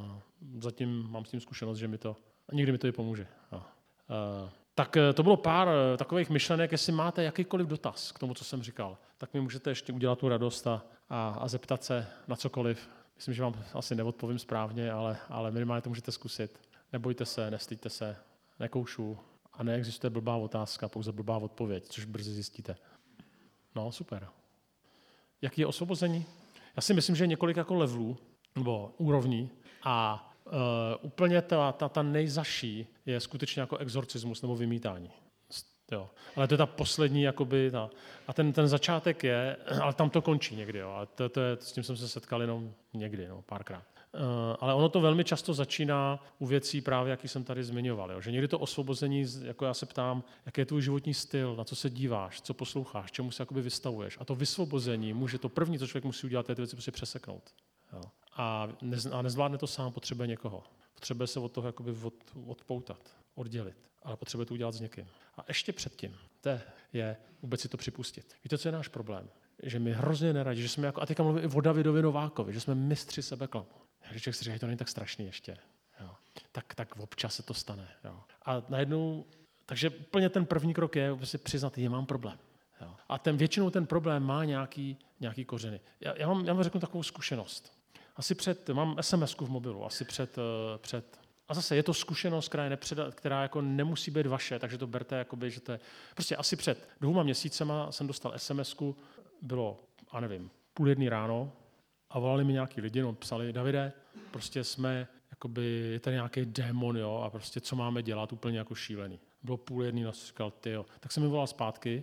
zatím mám s tím zkušenost, že mi to, a někdy mi to i pomůže. Jo. A, tak to bylo pár takových myšlenek, jestli máte jakýkoliv dotaz k tomu, co jsem říkal, tak mi můžete ještě udělat tu radost a, a, a zeptat se na cokoliv. Myslím, že vám asi neodpovím správně, ale, ale minimálně to můžete zkusit. Nebojte se, nestyďte se, nekoušu a neexistuje blbá otázka, pouze blbá odpověď, což brzy zjistíte. No, super. Jaký je osvobození? Já si myslím, že je několik jako levelů nebo úrovní a Uh, úplně ta, ta, ta nejzaší je skutečně jako exorcismus nebo vymítání. Jo. Ale to je ta poslední, jakoby, ta, a ten, ten začátek je, ale tam to končí někdy, jo. A to, to je, s tím jsem se setkal jenom někdy, no, párkrát. Uh, ale ono to velmi často začíná u věcí právě, jaký jsem tady zmiňoval. Jo. Že někdy to osvobození, jako já se ptám, jaký je tvůj životní styl, na co se díváš, co posloucháš, čemu se jakoby vystavuješ. A to vysvobození může to první, co člověk musí udělat, je ty věci prostě přeseknout. Jo. A, nez, a nezvládne to sám, potřebuje někoho. Potřebuje se od toho jakoby od, odpoutat, oddělit, ale potřebuje to udělat s někým. A ještě předtím, to je vůbec si to připustit. Víte, co je náš problém? Že my hrozně neradí, že jsme jako, a teďka mluvím i o Davidovi Novákovi, že jsme mistři sebeklamu. Když člověk si říká, že to není tak strašný ještě, jo. Tak, tak občas se to stane. Jo. A najednou, takže úplně ten první krok je si přiznat, že mám problém. Jo. A ten, většinou ten problém má nějaký, nějaký kořeny. Já, já, vám, já vám řeknu takovou zkušenost. Asi před, mám es em esku v mobilu, asi před, před a zase je to zkušenost, která, je nepředa, která jako nemusí být vaše, takže to berte, jakoby, že to je, prostě asi před dvouma měsícema jsem dostal es em esku, bylo, a nevím, půl jedný ráno a volali mi nějaký lidi, no, psali, Davide, prostě jsme, jakoby, je tady nějaký démon, jo, a prostě co máme dělat, úplně jako šílený. Bylo půl jedný, a jsem říkal, ty jo. Tak jsem mi volal zpátky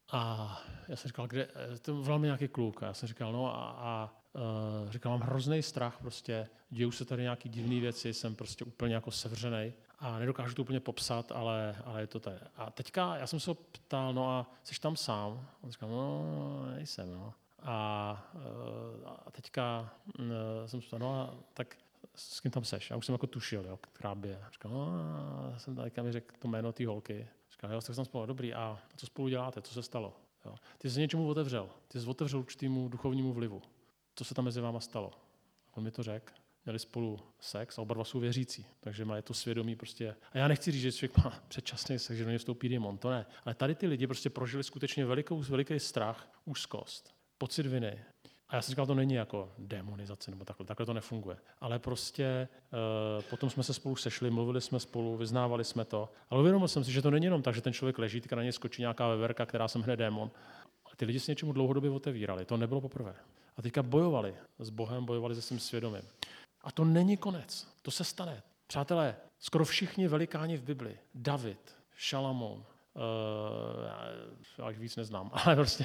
a já jsem říkal, kde, to volal mi nějaký kluk a já jsem říkal, no a, a Uh, říkal, mám hrozný strach, prostě dějou se tady nějaký divné věci, jsem prostě úplně jako sevřenej a nedokážu to úplně popsat, ale, ale je to tady. A teďka já jsem se ho ptal, no a jsi tam sám? On říkal, no nejsem, no. A, uh, a teďka uh, jsem se ptal, no a tak s kým tam seš? Já už jsem jako tušil, jo, která by je. Říkal, no a jsem tady, mi řekl to jméno té holky. Říkal, jo, tak jsem spolu, dobrý, a co spolu děláte, co se stalo? Jo. Ty jsi něčemu otevřel, ty jsi otevřel určitému duchovnímu vlivu. Co se tam mezi váma stalo? On mi to řekl. Měli spolu sex a oba dva jsou věřící, takže má je to svědomí prostě. A já nechci říct, že člověk má předčasný sex, že do něj vstoupí démon, to ne. Ale tady ty lidi prostě prožili skutečně velikou, veliký strach, úzkost, pocit viny. A já jsem říkal, to není jako demonizace nebo takhle, takhle to nefunguje. Ale prostě e, potom jsme se spolu sešli, mluvili jsme spolu, vyznávali jsme to. Ale uvědomil jsem si, že to není jenom tak, že ten člověk leží, teďka na něj skočí nějaká veverka, která jsem hned démon. Ale ty lidi se něčemu dlouhodobě otevírali, to nebylo poprvé. A teďka bojovali s Bohem, bojovali se svým svědomím. A to není konec. To se stane. Přátelé, skoro všichni velikáni v Bibli. David, Šalamón, uh, já jich víc neznám, ale prostě.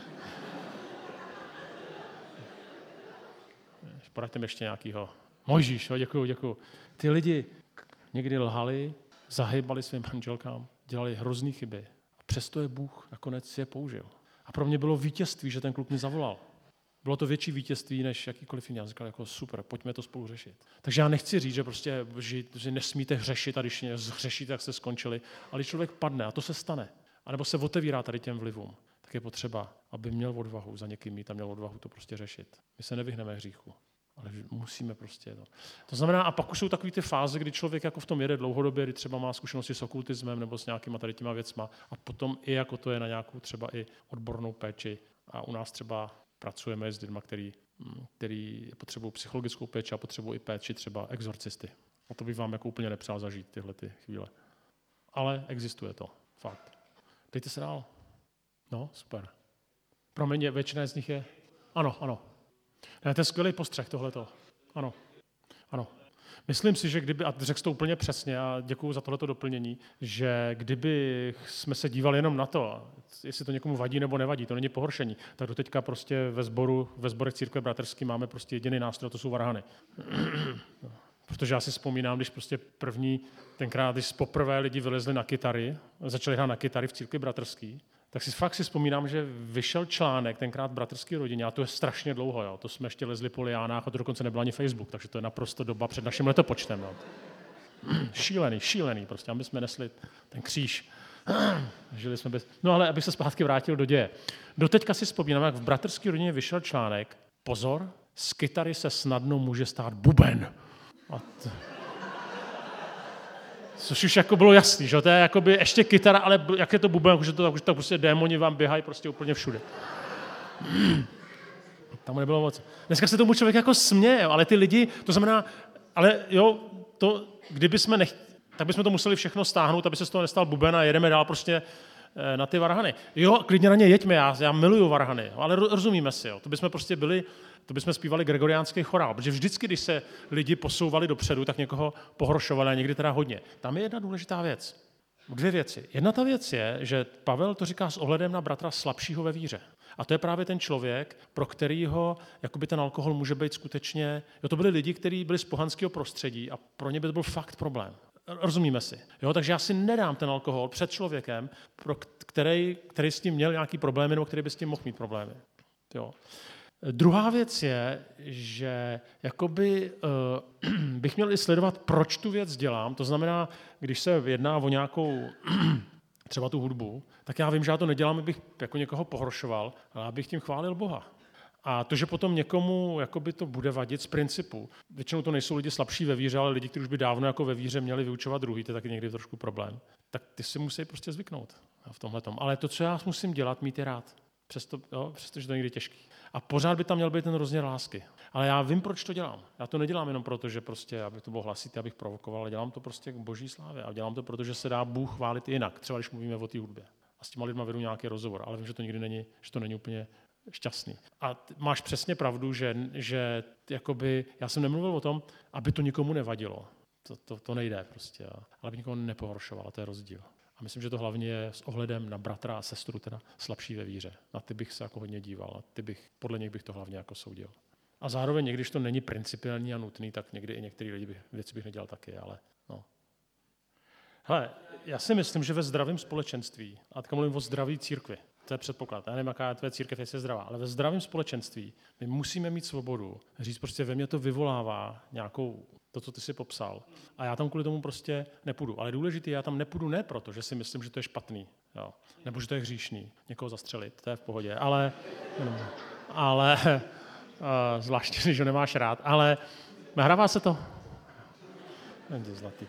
Poraďte mi ještě nějakýho. Mojžíš, jo, děkuju, děkuju. Ty lidi někdy lhali, zahybali svým manželkám, dělali hrozný chyby. A přesto je Bůh nakonec je použil. A pro mě bylo vítězství, že ten kluk mi zavolal. Bylo to větší vítězství než jakýkoliv jiný. Já říkal, jako super, pojďme to spolu řešit. Takže já nechci říct, že prostě že nesmíte hřešit a když hřešíte, tak jste skončili. Ale když člověk padne, a to se stane, anebo se otevírá tady těm vlivům, tak je potřeba, aby měl odvahu za někým mít a měl odvahu to prostě řešit. My se nevyhneme hříchu, ale musíme prostě to. To znamená, a pak už jsou takové ty fáze, kdy člověk jako v tom jede dlouhodobě, kdy třeba má zkušenosti s okultismem nebo s nějakýma tady těma věcma a potom i jako to je na nějakou třeba i odbornou péči a u nás třeba pracujeme s lidmi, který, který potřebují psychologickou péči a potřebují i péči třeba exorcisty. A to bych vám jako úplně nepřál zažít tyhle ty chvíle. Ale existuje to, fakt. Dejte se dál. No, super. Pro mě většina z nich je... Ano, ano. Ne, to je skvělý postřeh tohleto. Ano, ano. Myslím si, že kdyby, a řekl to úplně přesně, a děkuju za tohleto doplnění, že kdyby jsme se dívali jenom na to, jestli to někomu vadí nebo nevadí, to není pohoršení, tak do teďka prostě ve sboru, ve sborech církve bratrský máme prostě jediný nástroj, to jsou varhany. Protože já si vzpomínám, když prostě první, tenkrát, když poprvé lidi vylezli na kytary, začali hrát na kytary v církvi bratrský, tak si fakt si vzpomínám, že vyšel článek tenkrát bratrský rodině, a to je strašně dlouho, jo. To jsme ještě lezli po liánách a to dokonce nebyl ani Facebook, takže to je naprosto doba před naším letopočtem. Jo. Šílený, šílený prostě, aby jsme nesli ten kříž. Žili jsme bez... No ale abych se zpátky vrátil do děje. Doteďka si vzpomínám, jak v bratrské rodině vyšel článek, pozor, z kytary se snadno může stát buben. A t... Což už jako bylo jasný, že to je jakoby ještě kytara, ale jak je to buben, že to tak prostě démoni vám běhají prostě úplně všude. Tam nebylo moc. Dneska se tomu člověk jako směje, ale ty lidi, to znamená, ale jo, to, kdyby jsme nechtěli, tak bychom to museli všechno stáhnout, aby se z toho nestal buben a jedeme dál prostě na ty varhany. Jo, klidně na ně jeďme, já, já miluju varhany, ale rozumíme si, jo. To bychom prostě byli, to bychom zpívali gregoriánský chorál, protože vždycky, když se lidi posouvali dopředu, tak někoho pohoršovali a někdy teda hodně. Tam je jedna důležitá věc. Dvě věci. Jedna ta věc je, že Pavel to říká s ohledem na bratra slabšího ve víře. A to je právě ten člověk, pro kterýho jakoby ten alkohol může být skutečně... Jo, to byli lidi, kteří byli z pohanského prostředí a pro ně by to byl fakt problém. Rozumíme si. Jo, takže já si nedám ten alkohol před člověkem, pro který, který s tím měl nějaký problémy nebo který by s tím mohl mít problémy. Jo. Druhá věc je, že jakoby, uh, bych měl i sledovat, proč tu věc dělám. To znamená, když se jedná o nějakou třeba tu hudbu, tak já vím, že já to nedělám, abych jako někoho pohoršoval, ale abych tím chválil Boha. A to, že potom někomu jakoby to bude vadit z principu. Většinou to nejsou lidi slabší ve víře, ale lidi, kteří už by dávno jako ve víře měli vyučovat druhý, to je taky někdy trošku problém. Tak ty si musí prostě zvyknout v tomhletom. Ale to, co já musím dělat, mít je rád. Přesto, jo, přestože to je někdy těžký. A pořád by tam měl být ten rozměr lásky. Ale já vím, proč to dělám. Já to nedělám jenom proto, že prostě, aby to bylo hlasitý, abych provokoval, ale dělám to prostě k boží slávě. A dělám to proto, že se dá Bůh chválit jinak. Třeba když mluvíme o té hudbě. A s těma lidma vedu nějaký rozhovor, ale vím, že to nikdy není, že to není úplně šťastný. A t- máš přesně pravdu, že, že jakoby, já jsem nemluvil o tom, aby to nikomu nevadilo. To, to, to nejde prostě. Ale aby nikomu nepohoršoval, to je rozdíl. A myslím, že to hlavně je s ohledem na bratra a sestru, teda slabší ve víře. Na ty bych se jako hodně díval, a ty bych, podle nich bych to hlavně jako soudil. A zároveň někdy, když to není principiální a nutný, tak někdy i některé lidi bych, věci bych nedělal taky, ale no. Hele, já si myslím, že ve zdravém společenství, a teď mluvím o zdraví církvi, to je předpoklad, já nevím, jaká je tvoje církev, jestli je zdravá, ale ve zdravém společenství my musíme mít svobodu, říct prostě ve mně to vyvolává nějakou to, co ty jsi popsal. A já tam kvůli tomu prostě nepůjdu. Ale důležitý, já tam nepůjdu ne proto, že si myslím, že to je špatný, jo. Nebo že to je hříšný, někoho zastřelit, to je v pohodě, ale, ale uh, zvláště, když ho nemáš rád, ale nahrává se to? Lidi zlatý.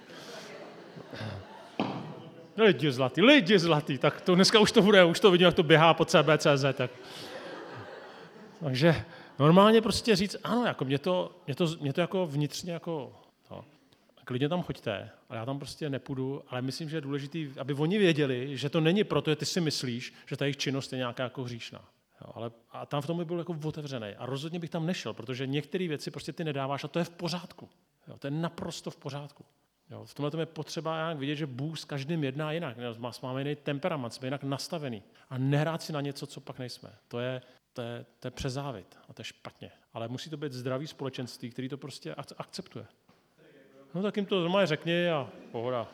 Lidi zlatý, lidi zlatý, tak to dneska už to bude, už to vidím, jak to běhá po C B tečka C Z. Tak. Takže normálně prostě říct, ano, jako mě to, mě to, mě to jako vnitřně jako, to. Klidně tam choďte, ale já tam prostě nepůjdu, ale myslím, že je důležité, aby oni věděli, že to není proto, že ty si myslíš, že ta jejich činnost je nějaká jako hříšná. Jo, ale a tam v tom by byl jako otevřený. A rozhodně bych tam nešel, protože některé věci prostě ty nedáváš a to je v pořádku. Jo, to je naprosto v pořádku. Jo, v tomhle tom je potřeba jak vidět, že Bůh s každým jedná jinak. Máme jiný temperament, jsme jinak nastavený. A nehrát si na něco, co pak nejsme. To je, to je, to je přezávit a to je špatně. Ale musí to být zdravý společenství, který to prostě akceptuje. No tak jim to doma řekni a pohoda.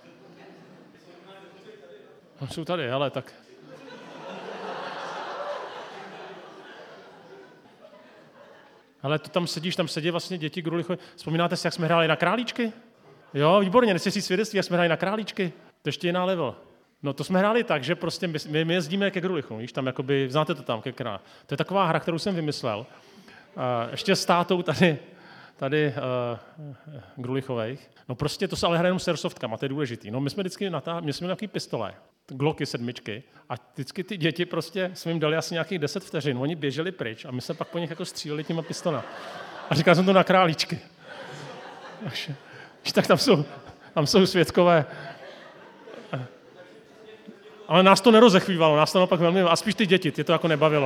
No, jsou tady, hele, tak... Ale to tam sedíš, tam sedí vlastně děti Grulichovy. Vzpomínáte si, jak jsme hráli na králíčky? Jo, výborně, nechci říct svědectví, jak jsme hráli na králíčky. To ještě jiná level. No to jsme hráli tak, že prostě my, my jezdíme ke Grulichům, víš, tam jakoby, znáte to tam, ke krá. To je taková hra, kterou jsem vymyslel. Uh, ještě s tátou tady, tady uh, Grulichovejch. No prostě to se ale hraje jenom s airsoftkama, to je důležitý. No my jsme vždycky natáhli, my jsme měli nějaký pistole, Glocky sedmičky a vždycky ty děti prostě jsme jim dali asi nějakých deset vteřin, oni běželi pryč a my se pak po nich jako stříleli těma pistolema. A říkal jsem to na králíčky. Tak tam jsou, tam jsou svědkové. Ale nás to nerozechvívalo, nás to naopak velmi, a spíš ty děti, tě to jako nebavilo.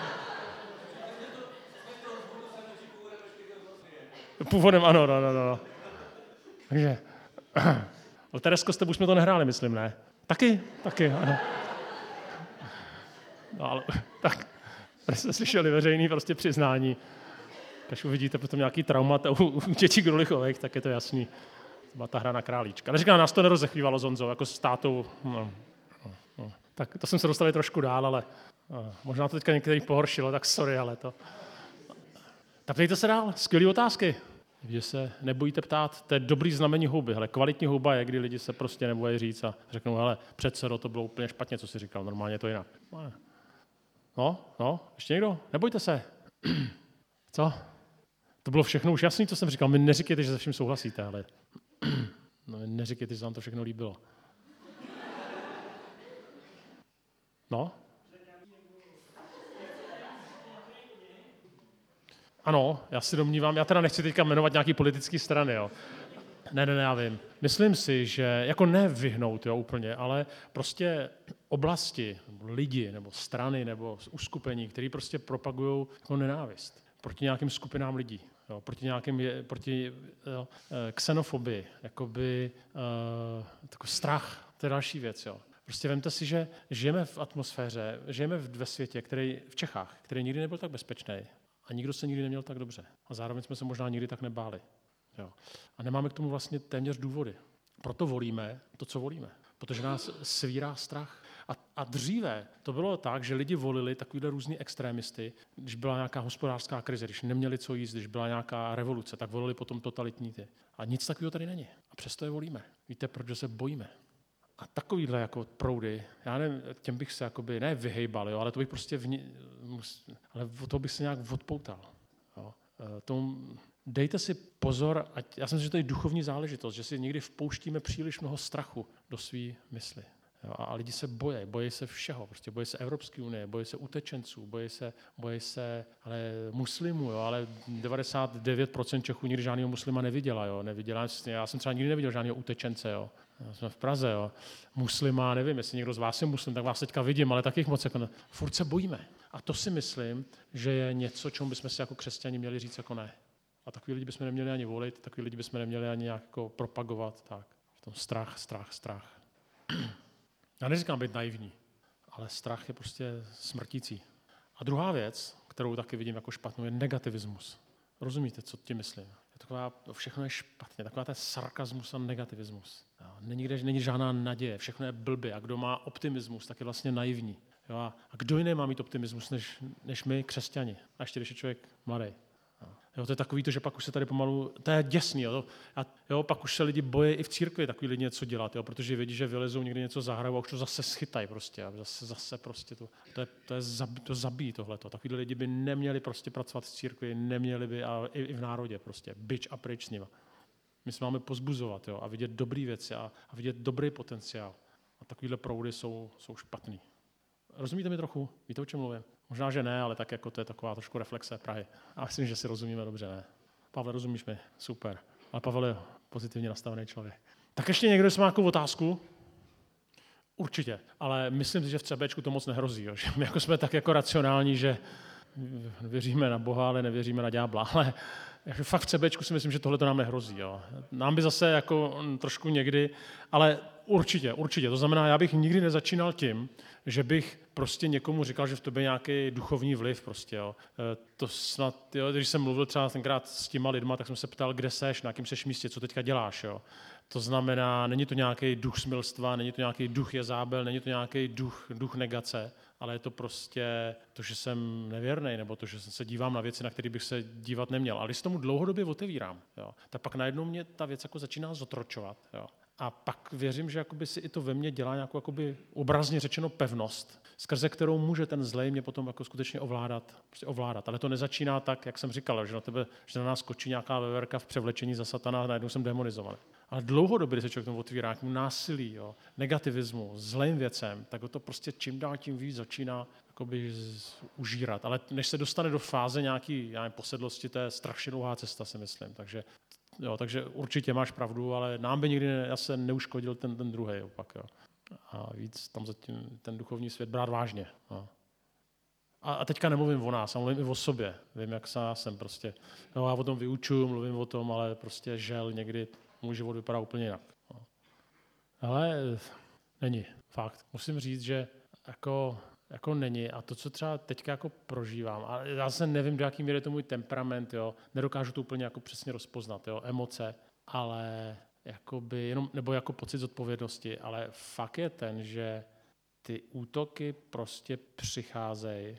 Původem ano, no, no, no. Takže, ale Teresko, s tebou jsme to nehráli, myslím, ne? Taky, taky, ano. No, ale, tak, jste slyšeli veřejný prostě přiznání. Když uvidíte potom nějaký traumata u, u dětí Grulichových, tak je to jasný. To byla ta hra na králíčka. Ale říkám, nás to nerozechvívalo s Honzou, jako s tátou. No, no, no. Tak to jsem se dostali trošku dál, ale no, možná to teďka některý pohoršilo, tak sorry, ale to... Tak ptejte se dál, skvělý otázky. Že se nebojíte ptát, to je dobrý znamení houby. Hele, kvalitní houba je, kdy lidi se prostě nebojí říct a řeknou, hele, předsedo, to bylo úplně špatně, co jsi říkal, normálně to jinak. No, no, ještě někdo? Nebojte se. Co? To bylo všechno už jasný, co jsem říkal. My neříkejte, že se vším souhlasíte, ale no, neříkejte, že se vám to všechno líbilo. No? Ano, já si domnívám, já teda nechci teďka jmenovat nějaký politický strany, jo. Ne, ne, ne, já vím. Myslím si, že jako ne vyhnout, jo, úplně, ale prostě oblasti, nebo lidi, nebo strany, nebo uskupení, které prostě propagují jako nenávist proti nějakým skupinám lidí, jo, proti nějakým, proti jo, xenofobii, jakoby uh, takový strach, to je další věc, jo. Prostě vemte si, že žijeme v atmosféře, žijeme ve světě, který v Čechách, který nikdy nebyl tak bezpečný a nikdo se nikdy neměl tak dobře. A zároveň jsme se možná nikdy tak nebáli. Jo. A nemáme k tomu vlastně téměř důvody. Proto volíme to, co volíme. Protože nás svírá strach. A, a dříve to bylo tak, že lidi volili takovýhle různý extrémisty, když byla nějaká hospodářská krize, když neměli co jíst, když byla nějaká revoluce, tak volili potom totalitní ty. A nic takového tady není. A přesto je volíme. Víte, proč se bojíme? A takovýhle jako proudy, já nevím, těm bych se jakoby, ne vyhejbal, jo, ale to bych prostě, vni, ale od toho bych se nějak odpoutal. Jo. Tomu, dejte si pozor, ať, já si myslím, že to je duchovní záležitost, že si někdy vpouštíme příliš mnoho strachu do své mysli. Jo, a lidi se bojí, bojí se všeho, prostě bojí se Evropské unie, bojí se utečenců, bojí se, bojí se ale muslimů, jo, ale devadesát devět procent Čechů nikdy žádného muslima neviděla, jo, neviděla, já jsem třeba nikdy neviděl žádného utečence, jo. Já jsme v Praze, jo. Muslima, nevím, jestli někdo z vás je muslim, tak vás teďka vidím, ale taky moc jako ne. Furt se bojíme. A to si myslím, že je něco, čemu bychom si jako křesťani měli říct jako ne. A takový lidi bychom neměli ani volit, takový lidi bychom neměli ani nějak jako propagovat, tak. V tom strach, strach, strach. Já neříkám být naivní, ale strach je prostě smrtící. A druhá věc, kterou taky vidím jako špatnou, je negativismus. Rozumíte, co tím myslím? Je taková, všechno je špatně, taková ten sarkazmus a negativismus. Jo, není, kde, není žádná naděje, všechno je blbě. A kdo má optimismus, tak je vlastně naivní. Jo, a kdo jiný má mít optimismus, než, než my, křesťani? A ještě když je člověk mladý. Jo, to je takový to, že pak už se tady pomalu, to je děsný, jo, a jo, pak už se lidi bojí i v církvi takový lidi něco dělat, jo, protože vědí, že vylezou někdy něco zahrajou a už to zase schytají prostě, a zase, zase prostě to, to, je, to, je zab, to zabíjí tohleto. Takový lidi by neměli prostě pracovat v církvi, neměli by, a i, i v národě prostě, bič a pryč s nima. My se máme pozbuzovat, jo, a vidět dobrý věci a, a vidět dobrý potenciál. A takovýhle proudy jsou, jsou špatný. Rozumíte mi trochu? Víte, o čem mluvím? Možná, že ne, ale tak jako to je taková trošku reflexe Prahy. A myslím, že si rozumíme dobře, ne? Pavle, rozumíš mi? Super. Ale Pavel je pozitivně nastavený člověk. Tak ještě někdo, jestli má nějakou otázku? Určitě, ale myslím si, že v CBčku to moc nehrozí. Jo? Že my jako jsme tak jako racionální, že věříme na Boha, ale nevěříme na ďábla. Ale fakt v CBčku si myslím, že tohle to nám nehrozí. Jo? Nám by zase jako trošku někdy, ale určitě, určitě. To znamená, já bych nikdy nezačínal tím, že bych prostě někomu říkal, že v tobě je nějaký duchovní vliv. Prostě, jo. To snad, jo, když jsem mluvil třeba tenkrát s těma lidma, tak jsem se ptal, kde seš, na jakém seš místě, co teďka děláš. Jo. To znamená, není to nějaký duch smilstva, není to nějaký duch Jezábel, není to nějaký duch, duch negace, ale je to prostě to, že jsem nevěrný, nebo to, že se dívám na věci, na které bych se dívat neměl. Ale když se tomu dlouhodobě otevírám, jo, tak pak najednou mě ta věc jako začíná zotročovat. Jo. A pak věřím, že jakoby si i to ve mně dělá nějakou jakoby obrazně řečeno pevnost, skrze kterou může ten zlej mě potom jako skutečně ovládat, prostě ovládat. Ale to nezačíná tak, jak jsem říkal, že na tebe, že na nás skočí nějaká veverka v převlečení za satana a najednou jsem demonizovaný. Ale dlouhodobě, když se člověk tomu otvírá nějakému násilí, jo, negativismu, zlým věcem, tak ho to prostě čím dál tím víc začíná jakoby užírat. Ale než se dostane do fáze nějaký já nevím, posedlosti, to je strašně dlouhá cesta, si myslím. Takže Jo, takže určitě máš pravdu, ale nám by nikdy ne, se neuškodil ten, ten druhý opak. Jo. A víc tam zatím ten duchovní svět brát vážně. Jo. A, a teďka nemluvím o nás, a mluvím i o sobě. Vím, jak já jsem prostě. No, já o tom vyučuju, mluvím o tom, ale prostě žel někdy můj život vypadá úplně jinak. Jo. Ale není, fakt. Musím říct, že jako... jako není. A to, co třeba teďka jako prožívám, a já se nevím, do jaký míry je to můj temperament, jo, nedokážu to úplně jako přesně rozpoznat, jo, emoce, ale jakoby, jenom, nebo jako pocit zodpovědnosti, ale fakt je ten, že ty útoky prostě přicházejí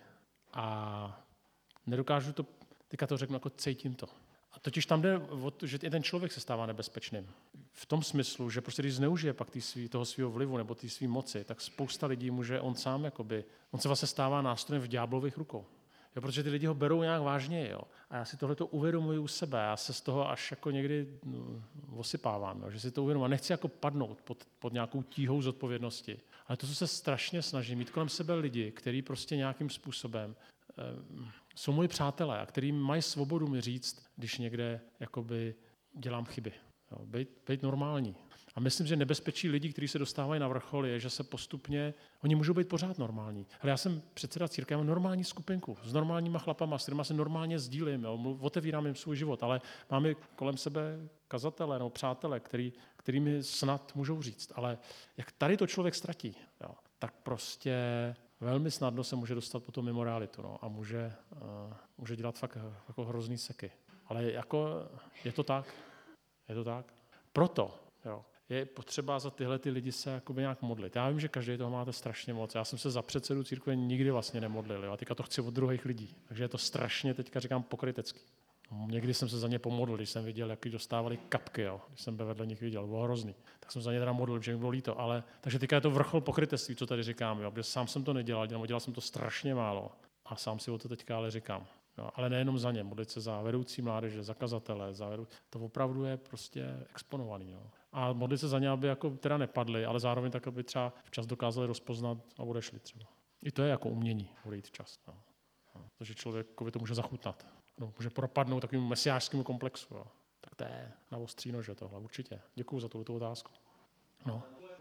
a nedokážu to, teďka to řeknu, jako cítím to. A totiž tam jde o to, že i ten člověk se stává nebezpečným. V tom smyslu, že prostě když zneužije pak svý, toho svého vlivu nebo té své moci, tak spousta lidí může on sám, jakoby, on se vlastně stává nástrojem v ďáblových rukou. Jo, protože ty lidi ho berou nějak vážně. Jo. A já si tohleto uvědomuji u sebe. Já se z toho až jako někdy no, osypávám, jo, že si to uvědomuji. A nechci jako padnout pod, pod nějakou tíhou zodpovědnosti. Ale to, co se strašně snažím, mít kolem sebe lidi, kteří prostě nějakým způsobem eh, jsou moji přátelé a kteří mají svobodu mi říct, když někde jakoby dělám chyby. Jo, být, být normální. A myslím, že nebezpečí lidí, kteří se dostávají na vrchol, je, že se postupně, oni můžou být pořád normální. Ale já jsem předseda církve, mám normální skupinku s normálníma chlapama, s kterými se normálně sdílím, jo, otevírám jim svůj život, ale máme kolem sebe kazatele nebo přátele, který, který mi snad můžou říct. Ale jak tady to člověk ztratí, jo, tak prostě velmi snadno se může dostat potom mimo realitu, no, a může, uh, může dělat fakt jako hrozný seky. Ale jako je to tak, je to tak. Proto, jo, je potřeba za tyhle ty lidi se jakoby nějak modlit. Já vím, že každý toho máte strašně moc. Já jsem se za předsedu církve nikdy vlastně nemodlil, jo, a teďka to chci od druhých lidí. Takže je to strašně, teďka říkám, pokrytecký. Někdy jsem se za ně pomodlil, když jsem viděl, jak dostávali kapky, jo, když jsem vedle nich viděl, bylo hrozný. Tak jsem za ně teda modlil, že mi bylo líto, ale takže teďka je to vrchol pokrytectví, co tady říkám, jo, protože sám jsem to nedělal, dělal, dělal jsem to strašně málo a sám si o to teďka ale říkám. Jo, ale nejenom za ně, modlit se za vedoucí mládeže, za kazatele, za vedou... to opravdu je prostě exponovaný. Jo. A modlit se za ně, aby jako teda nepadli, ale zároveň tak, aby třeba včas dokázali rozpoznat a odešli třeba. I to je jako umění, odejít včas. Jo. Jo. Takže člověkovi to může zachutnat. No, může propadnout takovému mesiářskému komplexu. Jo. Tak to je na ostrý nože tohle, určitě. Děkuju za tuto otázku. No.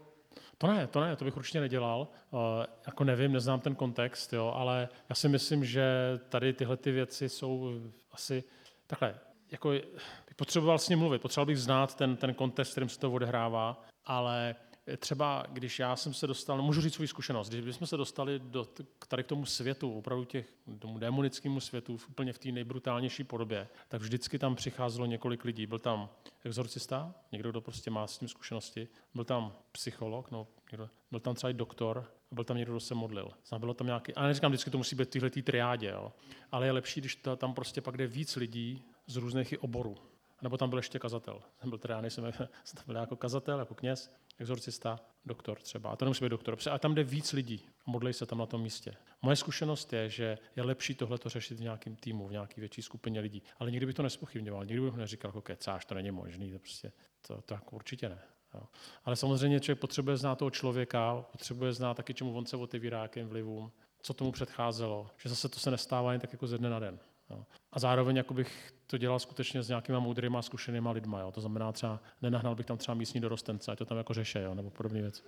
To ne, to ne, to bych určitě nedělal. Uh, jako nevím, neznám ten kontext, jo, ale já si myslím, že tady tyhle ty věci jsou asi takhle. Jako bych potřeboval s ním mluvit, potřeboval bych znát ten, ten kontext, kterým se to odehrává, ale třeba, když já jsem se dostal, no můžu říct svou zkušenost, když jsme se dostali do, tady k tomu světu, opravdu těch, tomu démonickému světu, úplně v té nejbrutálnější podobě, tak vždycky tam přicházelo několik lidí. Byl tam exorcista, někdo, kdo prostě má s tím zkušenosti, byl tam psycholog, no, někdo, byl tam třeba i doktor, a byl tam někdo, kdo se modlil. Bylo tam nějaký, a neříkám, vždycky to musí být v téhletý triádě, jo, ale je lepší, když to, tam prostě pak jde víc lidí z různých oborů. Nebo tam byl ještě kazatel. Byl teda, já nejsem, tam byl jako kazatel, jako kněz, exorcista, doktor třeba. A to nemusí být doktor. A tam jde víc lidí a modlí se tam na tom místě. Moje zkušenost je, že je lepší tohleto řešit v nějakém týmu, v nějaké větší skupině lidí. Ale nikdy bych to nespochybňoval, nikdy bych neříkal, jako kecáš, to není možný, to prostě, to, to jako určitě ne. Jo. Ale samozřejmě člověk potřebuje znát toho člověka, potřebuje znát taky, čemu on se otevírá, jakým vlivům, co tomu předcházelo, že zase to se nestává jen tak jako ze dne na den. Jo. A zároveň jako bych to dělal skutečně s nějakýma moudrýma, zkušenýma lidma. Jo. To znamená třeba, nenahnal bych tam třeba místní dorostence, ať to tam jako řeše, jo, nebo podobné věci.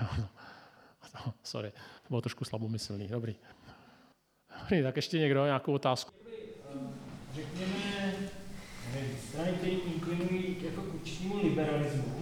Sorry, to bylo trošku slabomyslný. Dobrý. Dobrý, tak ještě někdo, nějakou otázku? Řekněme, strany, které inklinují jako k určitému liberalismu,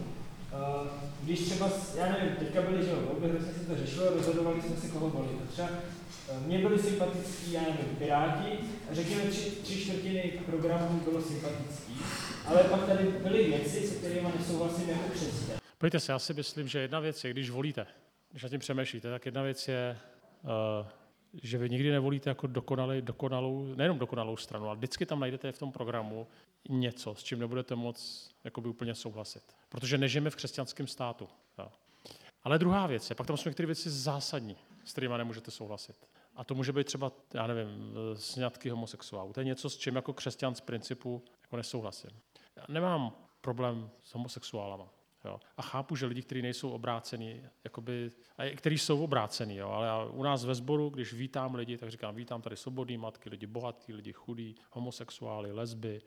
když třeba, já nevím, teďka byli, že volby, hrozně se to řešilo, rozhodovali jsme se, koho volit. Třeba mně byli sympatický, já nevím, Piráti, a řekněme, tři, tři čtvrtiny programů bylo sympatický, ale pak tady byly věci, se kterými nesouhlasím jako křesťan. Pojďte se, já si myslím, že jedna věc je, když volíte, když nad tím přemýšlíte, tak jedna věc je, uh, že vy nikdy nevolíte jako dokonalý, dokonalou, nejenom dokonalou stranu, ale vždycky tam najdete v tom programu něco, s čím nebudete moc jakoby úplně souhlasit. Protože nežijeme v křesťanském státu. Jo. Ale druhá věc je, pak tam jsou některé věci zásadní, s kterými nemůžete souhlasit. A to může být třeba, já nevím, sňatky homosexuálů. To je něco, s čím jako křesťan z principu jako nesouhlasím. Já nemám problém s homosexuálama. Jo. A chápu, že lidi, kteří nejsou obrácení, jakoby, kteří jsou obrácení, jo, ale já, u nás ve sboru, když vítám lidi, tak říkám, vítám tady svobodný matky, lidi bohatý, lidi chudí, homosexuály, lesby,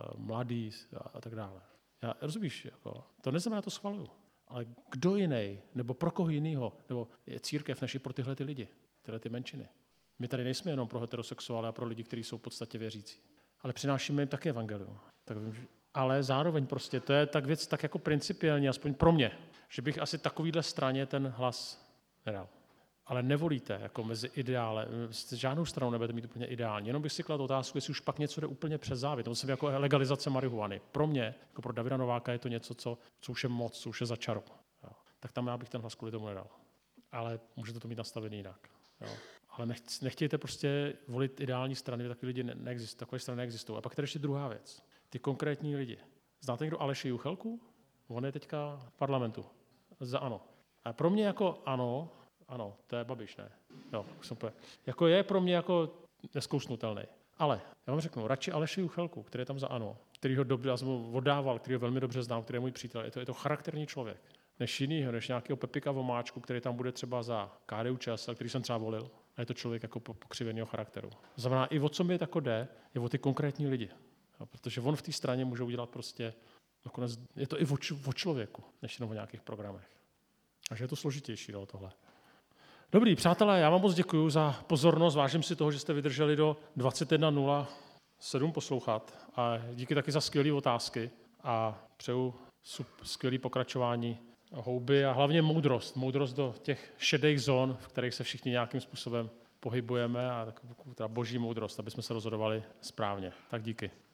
mladí a, a tak dále. Já rozumíš, jako, to neznamená, to schvaluju. Ale kdo jiný, nebo pro koho jinýho, nebo je církev než i pro tyhle ty lidi, tyhle ty menšiny. My tady nejsme jenom pro heterosexuály a pro lidi, kteří jsou v podstatě věřící. Ale přinášíme jim také evangelium. Tak vím, že... Ale zároveň prostě, to je tak věc tak jako principiálně, aspoň pro mě, že bych asi takovýhle straně ten hlas nedal. Ale nevolíte jako mezi ideále, s žádnou stranou nebudete mít úplně ideální. Jenom bych si kladl otázku, jestli už pak něco jde úplně přes závět. To je jako legalizace marihuany. Pro mě, jako pro Davida Nováka, je to něco, co, co už je moc, co už je za čarou. Jo. Tak tam já bych ten hlas kvůli tomu nedal. Ale můžete to mít nastavený jinak. Jo. Ale nech, nechtějte prostě volit ideální strany, takové lidi ne, neexistují, takové strany neexistují. A pak tady ještě druhá věc. Ty konkrétní lidi. Znáte někdo Aleše Juchelku? On je teďka v parlamentu. Za ANO. A pro mě jako ANO, ano, to je Babiš, ne? Jo, super. Jako je pro mě jako nezkousnutelný. Ale já vám řeknu, radši Aleše Juchelku, který je tam za ANO, který ho dobře, já jsem ho oddával, který ho velmi dobře znám, který je můj přítel. Je to, je to charakterní člověk. Než jinýho, než nějakého Pepika Vomáčku, který tam bude třeba za K D U Č S L, který jsem třeba volil. A je to člověk jako pokřiveného charakteru. To znamená, i o co mi tako jde, je o ty konkrétní lidi. Jo, protože on v té straně může udělat prostě nakonec je to i o, o člověku, než jenom o nějakých programech. Takže je to složitější do tohle. Dobrý, přátelé, já vám moc děkuji za pozornost, vážím si toho, že jste vydrželi do dvacet jedna nula sedm poslouchat a díky taky za skvělé otázky a přeju skvělé pokračování houby a hlavně moudrost. Moudrost do těch šedých zón, v kterých se všichni nějakým způsobem pohybujeme a takovou boží moudrost, aby jsme se rozhodovali správně. Tak díky.